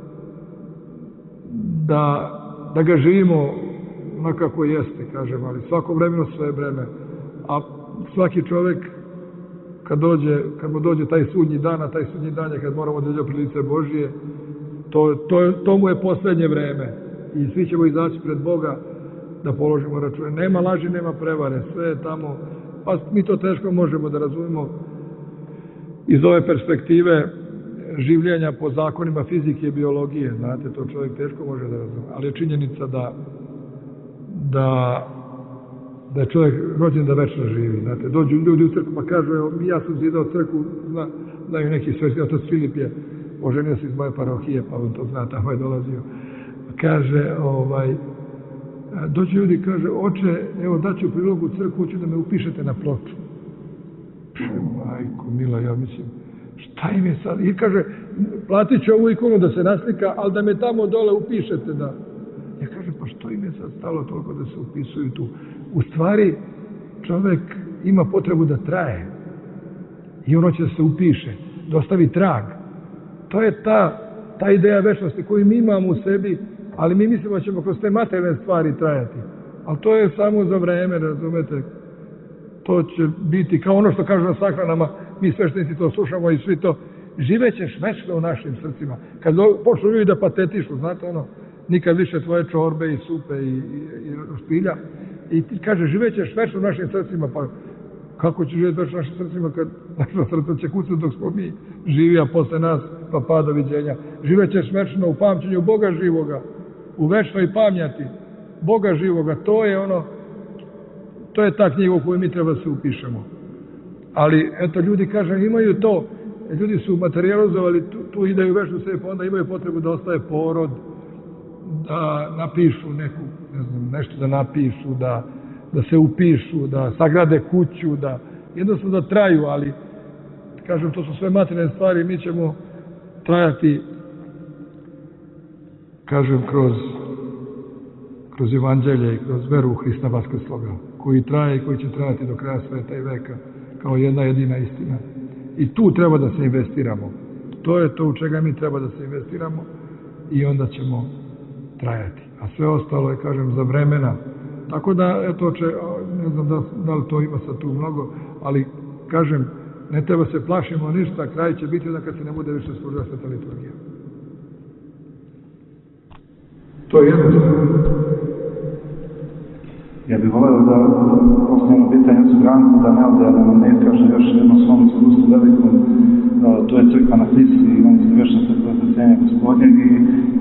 da, da ga živimo onako jeste, kažem, ali svako vremeno svoje breme. A svaki čovjek, kad, dođe, kad mu dođe taj sudnji dan, a taj sudnji dan je kad moramo dođe pred lice Božije, to, to, to mu je posljednje vreme. I svi ćemo izaći pred Boga da položimo račune. Nema laži, nema prevare, sve je tamo. Pa mi to teško možemo da razumimo iz ove perspektive življenja po zakonima fizike i biologije. Znate, to čovjek teško može da razume. Ali je činjenica da da da je čovjek rođen da večno živi. Znate, dođu ljudi u crkvu pa kažu, evo, ja sam zidao crkvu, zna, znaju neki sveti, otac Filip je oženio se iz moje parohije, pa on to zna, tamo je dolazio. Kaže, ovaj, dođu ljudi i kaže, oče, evo daću prilog u crkvu, hoću da me upišete na ploču. Majko, mila, ja mislim, šta im je sad? I kaže, platit ću ovu ikonu da se naslika, ali da me tamo dole upišete, da. Ja kažem, pa što im je sad stalo toliko da se upisuju tu? U stvari, čovjek ima potrebu da traje. I ono će da se upiše, da ostavi trag. To je ta, ta ideja večnosti koju mi imamo u sebi, ali mi mislimo da ćemo kroz te materijalne stvari trajati. Ali to je samo za vreme, razumete? To će biti kao ono što kažu na sahranama, mi sveštenici to slušamo i svi to, živećeš večno u našim srcima. Kad počnu ljudi da patetišu, znate ono, nikad više tvoje čorbe i supe i, i, i špilja, i ti kaže, živećeš večno u našim srcima, pa kako će živjeti večno u našim srcima kad naša srca će kucati dok smo mi živi, a posle nas pa pa doviđenja. Živećeš večno u pamćenju Boga živoga, u večnoj pamjati Boga živoga, to je ono, to je ta knjiga u koju mi treba se upišemo. Ali, eto, ljudi, kažem, imaju to, ljudi su materializovali, tu, tu ideju večnu sebi, pa onda imaju potrebu da ostaje porod, da napišu neku, ne znam, nešto da napišu, da, da se upišu, da sagrade kuću, da jednostavno da traju, ali, kažem, to su sve materijalne stvari, mi ćemo trajati, kažem, kroz kroz evanđelje i kroz veru u Hrista Vaskrsloga, koji traje i koji će trajati do kraja sveta i veka, kao jedna jedina istina. I tu treba da se investiramo. To je to u čega mi treba da se investiramo i onda ćemo trajati. A sve ostalo je, kažem, za vremena. Tako da, eto, če, ne znam da, da li to ima sad tu mnogo, ali, kažem, ne treba se plašimo ništa, kraj će biti onda kad se ne bude više služila sveta liturgija. To je jednostavno. Ja bih voleo da postavimo pitanje od Branku, da ne ovdje, da nam ne kaže još jedno svom iskustvu velikom. To je crkva na Klisi, imali ste vječno crkva Zasenja Gospodnjeg i ima jedan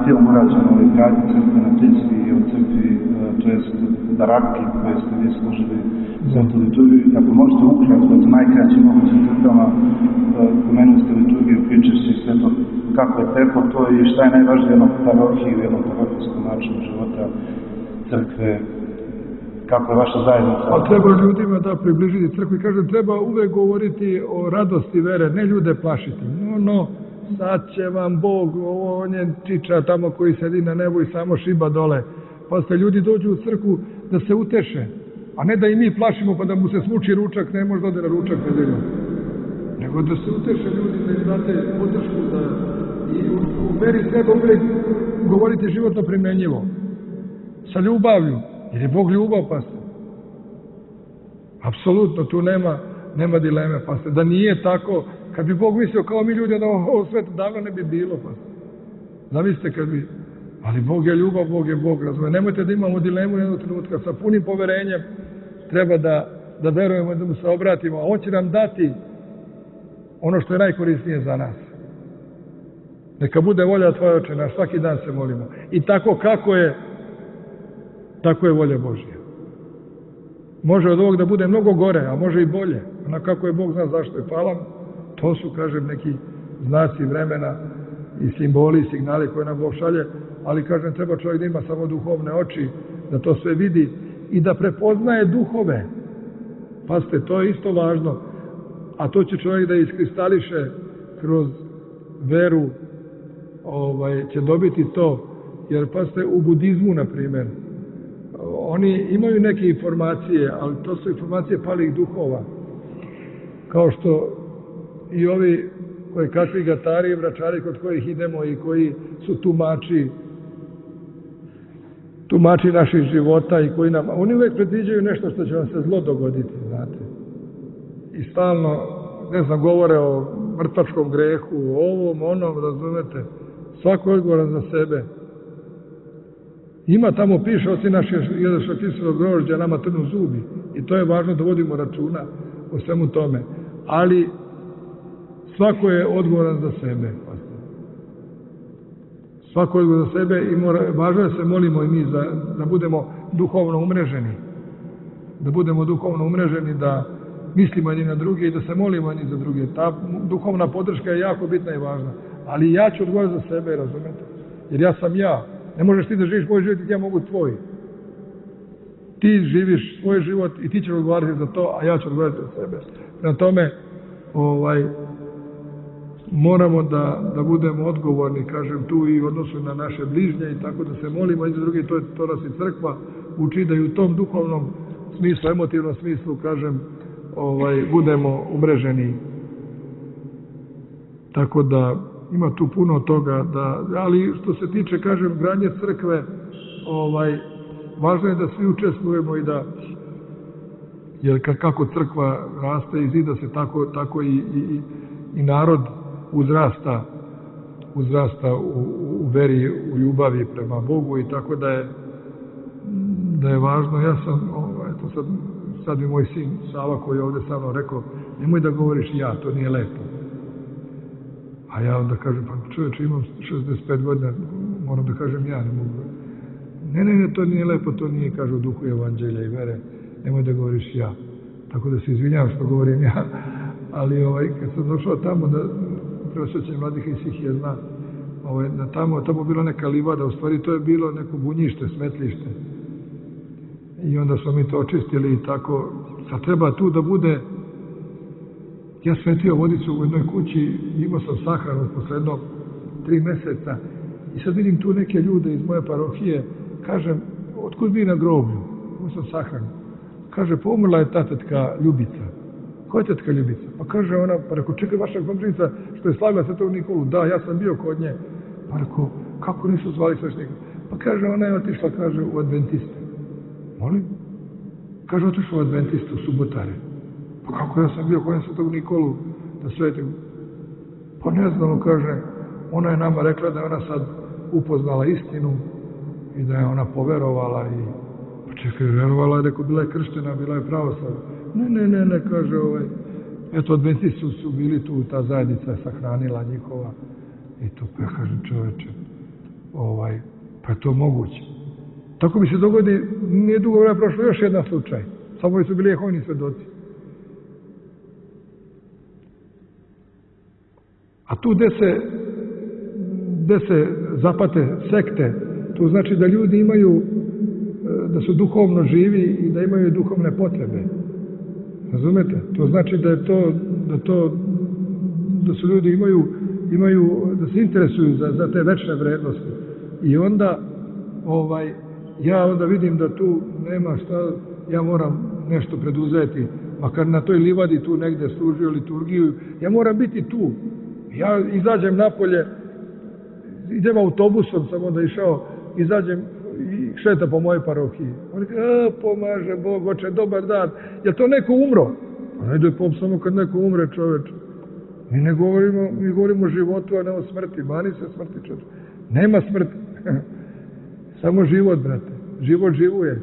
dijelom urađeno ovaj gradnje crkve na Ticvi i od crkvi, to jest Daravki koje ste vi služili za tu liturgiju. Ako možete ukratko, od najkraćim mogućim crkvama, pomenuli ste liturgiju, pričešće i sve to, kako je teklo to i šta je najvažnije u jednom parohiji, u jednom parohijskom načinu života crkve, kako je vaša zajednica? A treba ljudima da približiti crkvu i kažem, treba uvek govoriti o radosti vere, ne ljude plašiti. No, no, sad će vam Bog, ovo on je čiča tamo koji sedi na nebu i samo šiba dole. Pa ste ljudi dođu u crkvu da se uteše, a ne da i mi plašimo pa da mu se smuči ručak, ne može da ode na ručak nedeljom. Nego da se uteše ljudi, da im date podršku, da i u, u veri treba uvek govoriti životno primenjivo. Sa ljubavlju, jer je Bog ljubav, pa ste. Apsolutno, tu nema, nema dileme, pa ste. Da nije tako, kad bi Bog mislio kao mi ljudi, da ovo svetu davno ne bi bilo, pa ste. Zamislite kad bi... Ali Bog je ljubav, Bog je Bog, razumije. Nemojte da imamo dilemu jednog trenutka, sa punim poverenjem treba da, da verujemo, da mu se obratimo, a on će nam dati ono što je najkorisnije za nas. Neka bude volja tvoja, Oče naš, svaki dan se molimo. I tako kako je, tako je volja Božja. Može od ovog da bude mnogo gore, a može i bolje. Ona kako je Bog zna zašto je palam, to su, kažem, neki znaci vremena i simboli i signali koje nam Bog šalje, ali, kažem, treba čovjek da ima samo duhovne oči, da to sve vidi i da prepoznaje duhove. Pazite, to je isto važno, a to će čovjek da iskristališe kroz veru, ovaj, će dobiti to, jer pazite, u budizmu, na primjer, oni imaju neke informacije, ali to su informacije palih duhova, kao što i ovi koji kakvi gatari i vračari kod kojih idemo i koji su tumači tumači naših života i koji nam, oni uvijek predviđaju nešto što će vam se zlo dogoditi, znate. I stalno, ne znam, govore o mrtvačkom grehu, o ovom, onom, razumete, svako je odgovoran za sebe. Ima tamo piše, oci naši jedeša kiselog grožđa, nama trnu zubi. I to je važno da vodimo računa o svemu tome. Ali svako je odgovoran za sebe. Svako je odgovoran za sebe i mora, važno je da se molimo i mi za, da budemo duhovno umreženi. Da budemo duhovno umreženi, da mislimo jedni na druge i da se molimo jedni za druge. Ta duhovna podrška je jako bitna i važna. Ali ja ću odgovoriti za sebe, razumete? Jer ja sam ja. Ne možeš ti da živiš moj život i ja mogu tvoj. Ti živiš svoj život i ti ćeš odgovarati za to, a ja ću odgovarati za sebe. Na tome, ovaj, moramo da, da budemo odgovorni, kažem, tu i u odnosu na naše bližnje i tako da se molimo i za drugi, to, to nas i crkva uči da i u tom duhovnom smislu, emotivnom smislu, kažem, ovaj, budemo umreženi. Tako da ima tu puno toga, da, ali što se tiče, kažem, gradnje crkve, ovaj, važno je da svi učestvujemo i da, jer kako crkva raste i zida se, tako, tako i, i, i narod uzrasta, uzrasta u, u veri, u ljubavi prema Bogu i tako da je, da je važno. Ja sam, ovaj, to sad, sad mi moj sin Sava koji je ovdje sa mnom rekao, nemoj da govoriš ja, to nije lepo. A ja onda kažem, pa čovječe, imam šezdeset pet godina, moram da kažem ja, ne mogu. Ne, ne, ne, to nije lepo, to nije, kažu, u duhu evanđelja i vere, nemoj da govoriš ja. Tako da se izvinjavam što govorim ja, ali ovaj, kad sam došao tamo, da preosvećenje mladih i svih je zna, ovaj, da tamo, tamo bila neka livada, u stvari to je bilo neko bunjište, smetlište. I onda smo mi to očistili i tako, sad treba tu da bude. Ja svetio vodicu u jednoj kući, imao sam sahranu posledno tri meseca i sad vidim tu neke ljude iz moje parohije, kažem, otkud bi na groblju? Imao sam sahranu. Kaže, pomrla je ta tetka Ljubica. Koja je tetka Ljubica? Pa kaže ona, pa reko, čekaj, vaša komšinica što je slavila Svetog Nikolu. Da, ja sam bio kod nje. Pa reko, kako nisu zvali sveštenika? Pa kaže, ona je otišla, kaže, u Adventiste. Molim? Kaže, otišla u Adventiste, u Subotare. Pa kako ja sam bio kod Svetog Nikolu da svetim? Pa ne znamo, kaže, ona je nama rekla da je ona sad upoznala istinu i da je ona poverovala i pa čekaj, verovala je, rekao, bila je krštena, bila je pravoslavna. Ne, ne, ne, ne, kaže, ovaj, eto, adventisti su, su bili tu, ta zajednica je sahranila njihova i to, pa ja kažem, čoveče, ovaj, pa je to moguće. Tako mi se dogodi, nije dugo vremena prošlo još jedan slučaj. Samo su bili Jehovini svedoci. A tu gde se, gde se zapate sekte, to znači da ljudi imaju, da su duhovno živi i da imaju duhovne potrebe. Razumete? To znači da je to, da to, da su ljudi imaju, imaju, da se interesuju za, za te večne vrednosti. I onda, ovaj, ja onda vidim da tu nema šta, ja moram nešto preduzeti, makar na toj livadi tu negde služio liturgiju, ja moram biti tu. Ja izađem napolje, idem autobusom, sam onda išao, izađem i šeta po mojoj parohiji. On kaže, pomaže Bog, oče, dobar dan. Je to neko umro? Pa najde pop samo kad neko umre, čoveč. Mi ne govorimo, mi govorimo o životu, a ne o smrti. Mani se smrti, čoveč. Nema smrti. Samo život, brate. Život živuje.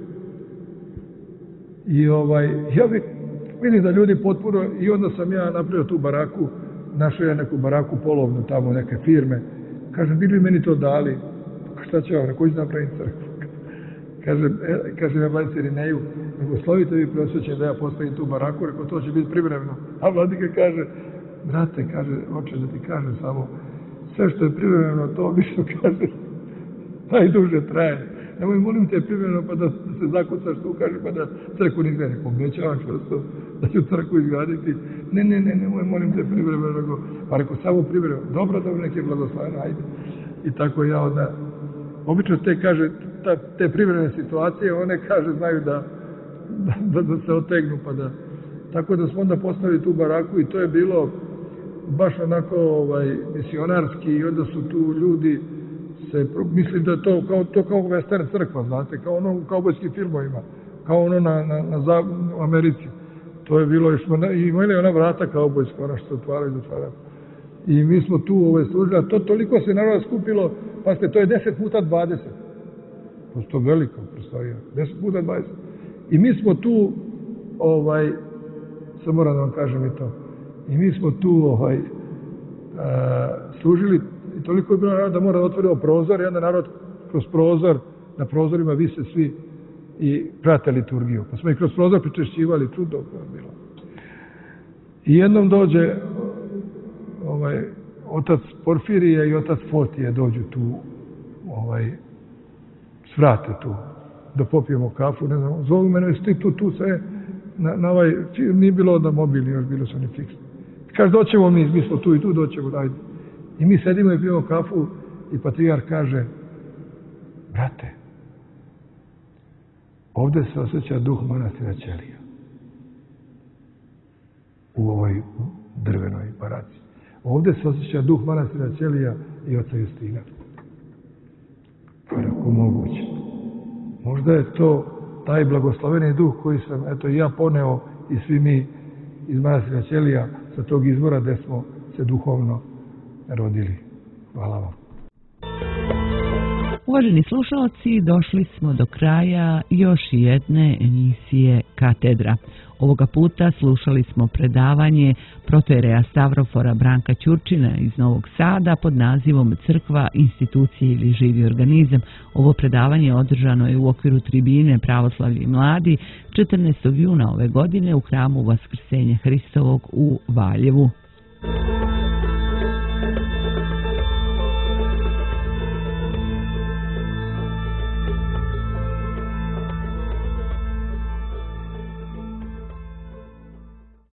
I ovaj, ja bih, vidim da ljudi potpuno, i onda sam ja napravio tu baraku, našao ja neku baraku polovnu, tamo neke firme. Kažem, bili meni to dali? Šta će vam, neko napravim crkvu? Kažem, e, kažem ja vladici Irineju, blagoslovite vi preosvećen da ja postavim tu baraku, rekao, to će biti privremeno. A vladika kaže, brate, kaže, oče, da ti kažem samo, sve što je privremeno, to više kaže, najduže traje. Nemoj, molim te privremeno, pa da, da se zakucaš tu, kaže, pa da crkvu ne izgradi. Obećavam čvrsto da ću crkvu izgraditi. Ne, ne, ne, nemoj, molim te privremeno, nego, pa rekao, samo privremeno. Dobro, dobro, nek je blagosloveno, ajde. I tako ja onda, obično te, kaže, ta, te privremene situacije, one, kaže, znaju da, da, da se otegnu, pa da, tako da smo onda postavili tu baraku i to je bilo baš onako, ovaj, misionarski i onda su tu ljudi, se, mislim da je to kao, to kao western crkva, znate, kao ono u kaubojskim filmovima, kao ono na, na, na, na u Americi. To je bilo, i imali ona vrata kaubojska, ona što se otvaraju i zatvaraju. I mi smo tu ovaj, služili, a to toliko se naroda skupilo, pa ste, to je deset puta dvadeset. To je veliko prostorija, deset puta dvadeset. I mi smo tu, ovaj, sad moram da vam kažem i to, i mi smo tu ovaj, a, služili, i toliko je bilo narod da mora da otvorimo prozor, i onda narod kroz prozor, na prozorima vise svi i prate liturgiju. Pa smo i kroz prozor pričešćivali, čudo je bilo. I jednom dođe ovaj, otac Porfirije i otac Fotije dođu tu, ovaj, svrate tu, da popijemo kafu, ne znam, zovu mene, jesi ti tu, tu sve, na, na ovaj, nije bilo onda mobilni, još bilo su oni fiksni. Kaže, doćemo mi, mi smo tu i tu, doćemo, dajde. I mi sedimo i pijemo kafu i patrijar kaže, brate, ovde se osjeća duh manastira Ćelija u ovoj drvenoj baraci. Ovde se osjeća duh manastira Ćelija i oca Justina. Kako moguće? Možda je to taj blagosloveni duh koji sam, eto, i ja poneo i svi mi iz manastira Ćelija sa tog izvora gde smo se duhovno rodili. Hvala vam. Uvaženi slušalci, došli smo do kraja još jedne emisije Katedra. Ovoga puta slušali smo predavanje protojereja Stavrofora Branka Ćurčina iz Novog Sada pod nazivom Crkva, institucije ili živi organizam. Ovo predavanje održano je u okviru tribine Pravoslavlje i mladi četrnaestog juna ove godine u hramu Vaskrsenja Hristovog u Valjevu.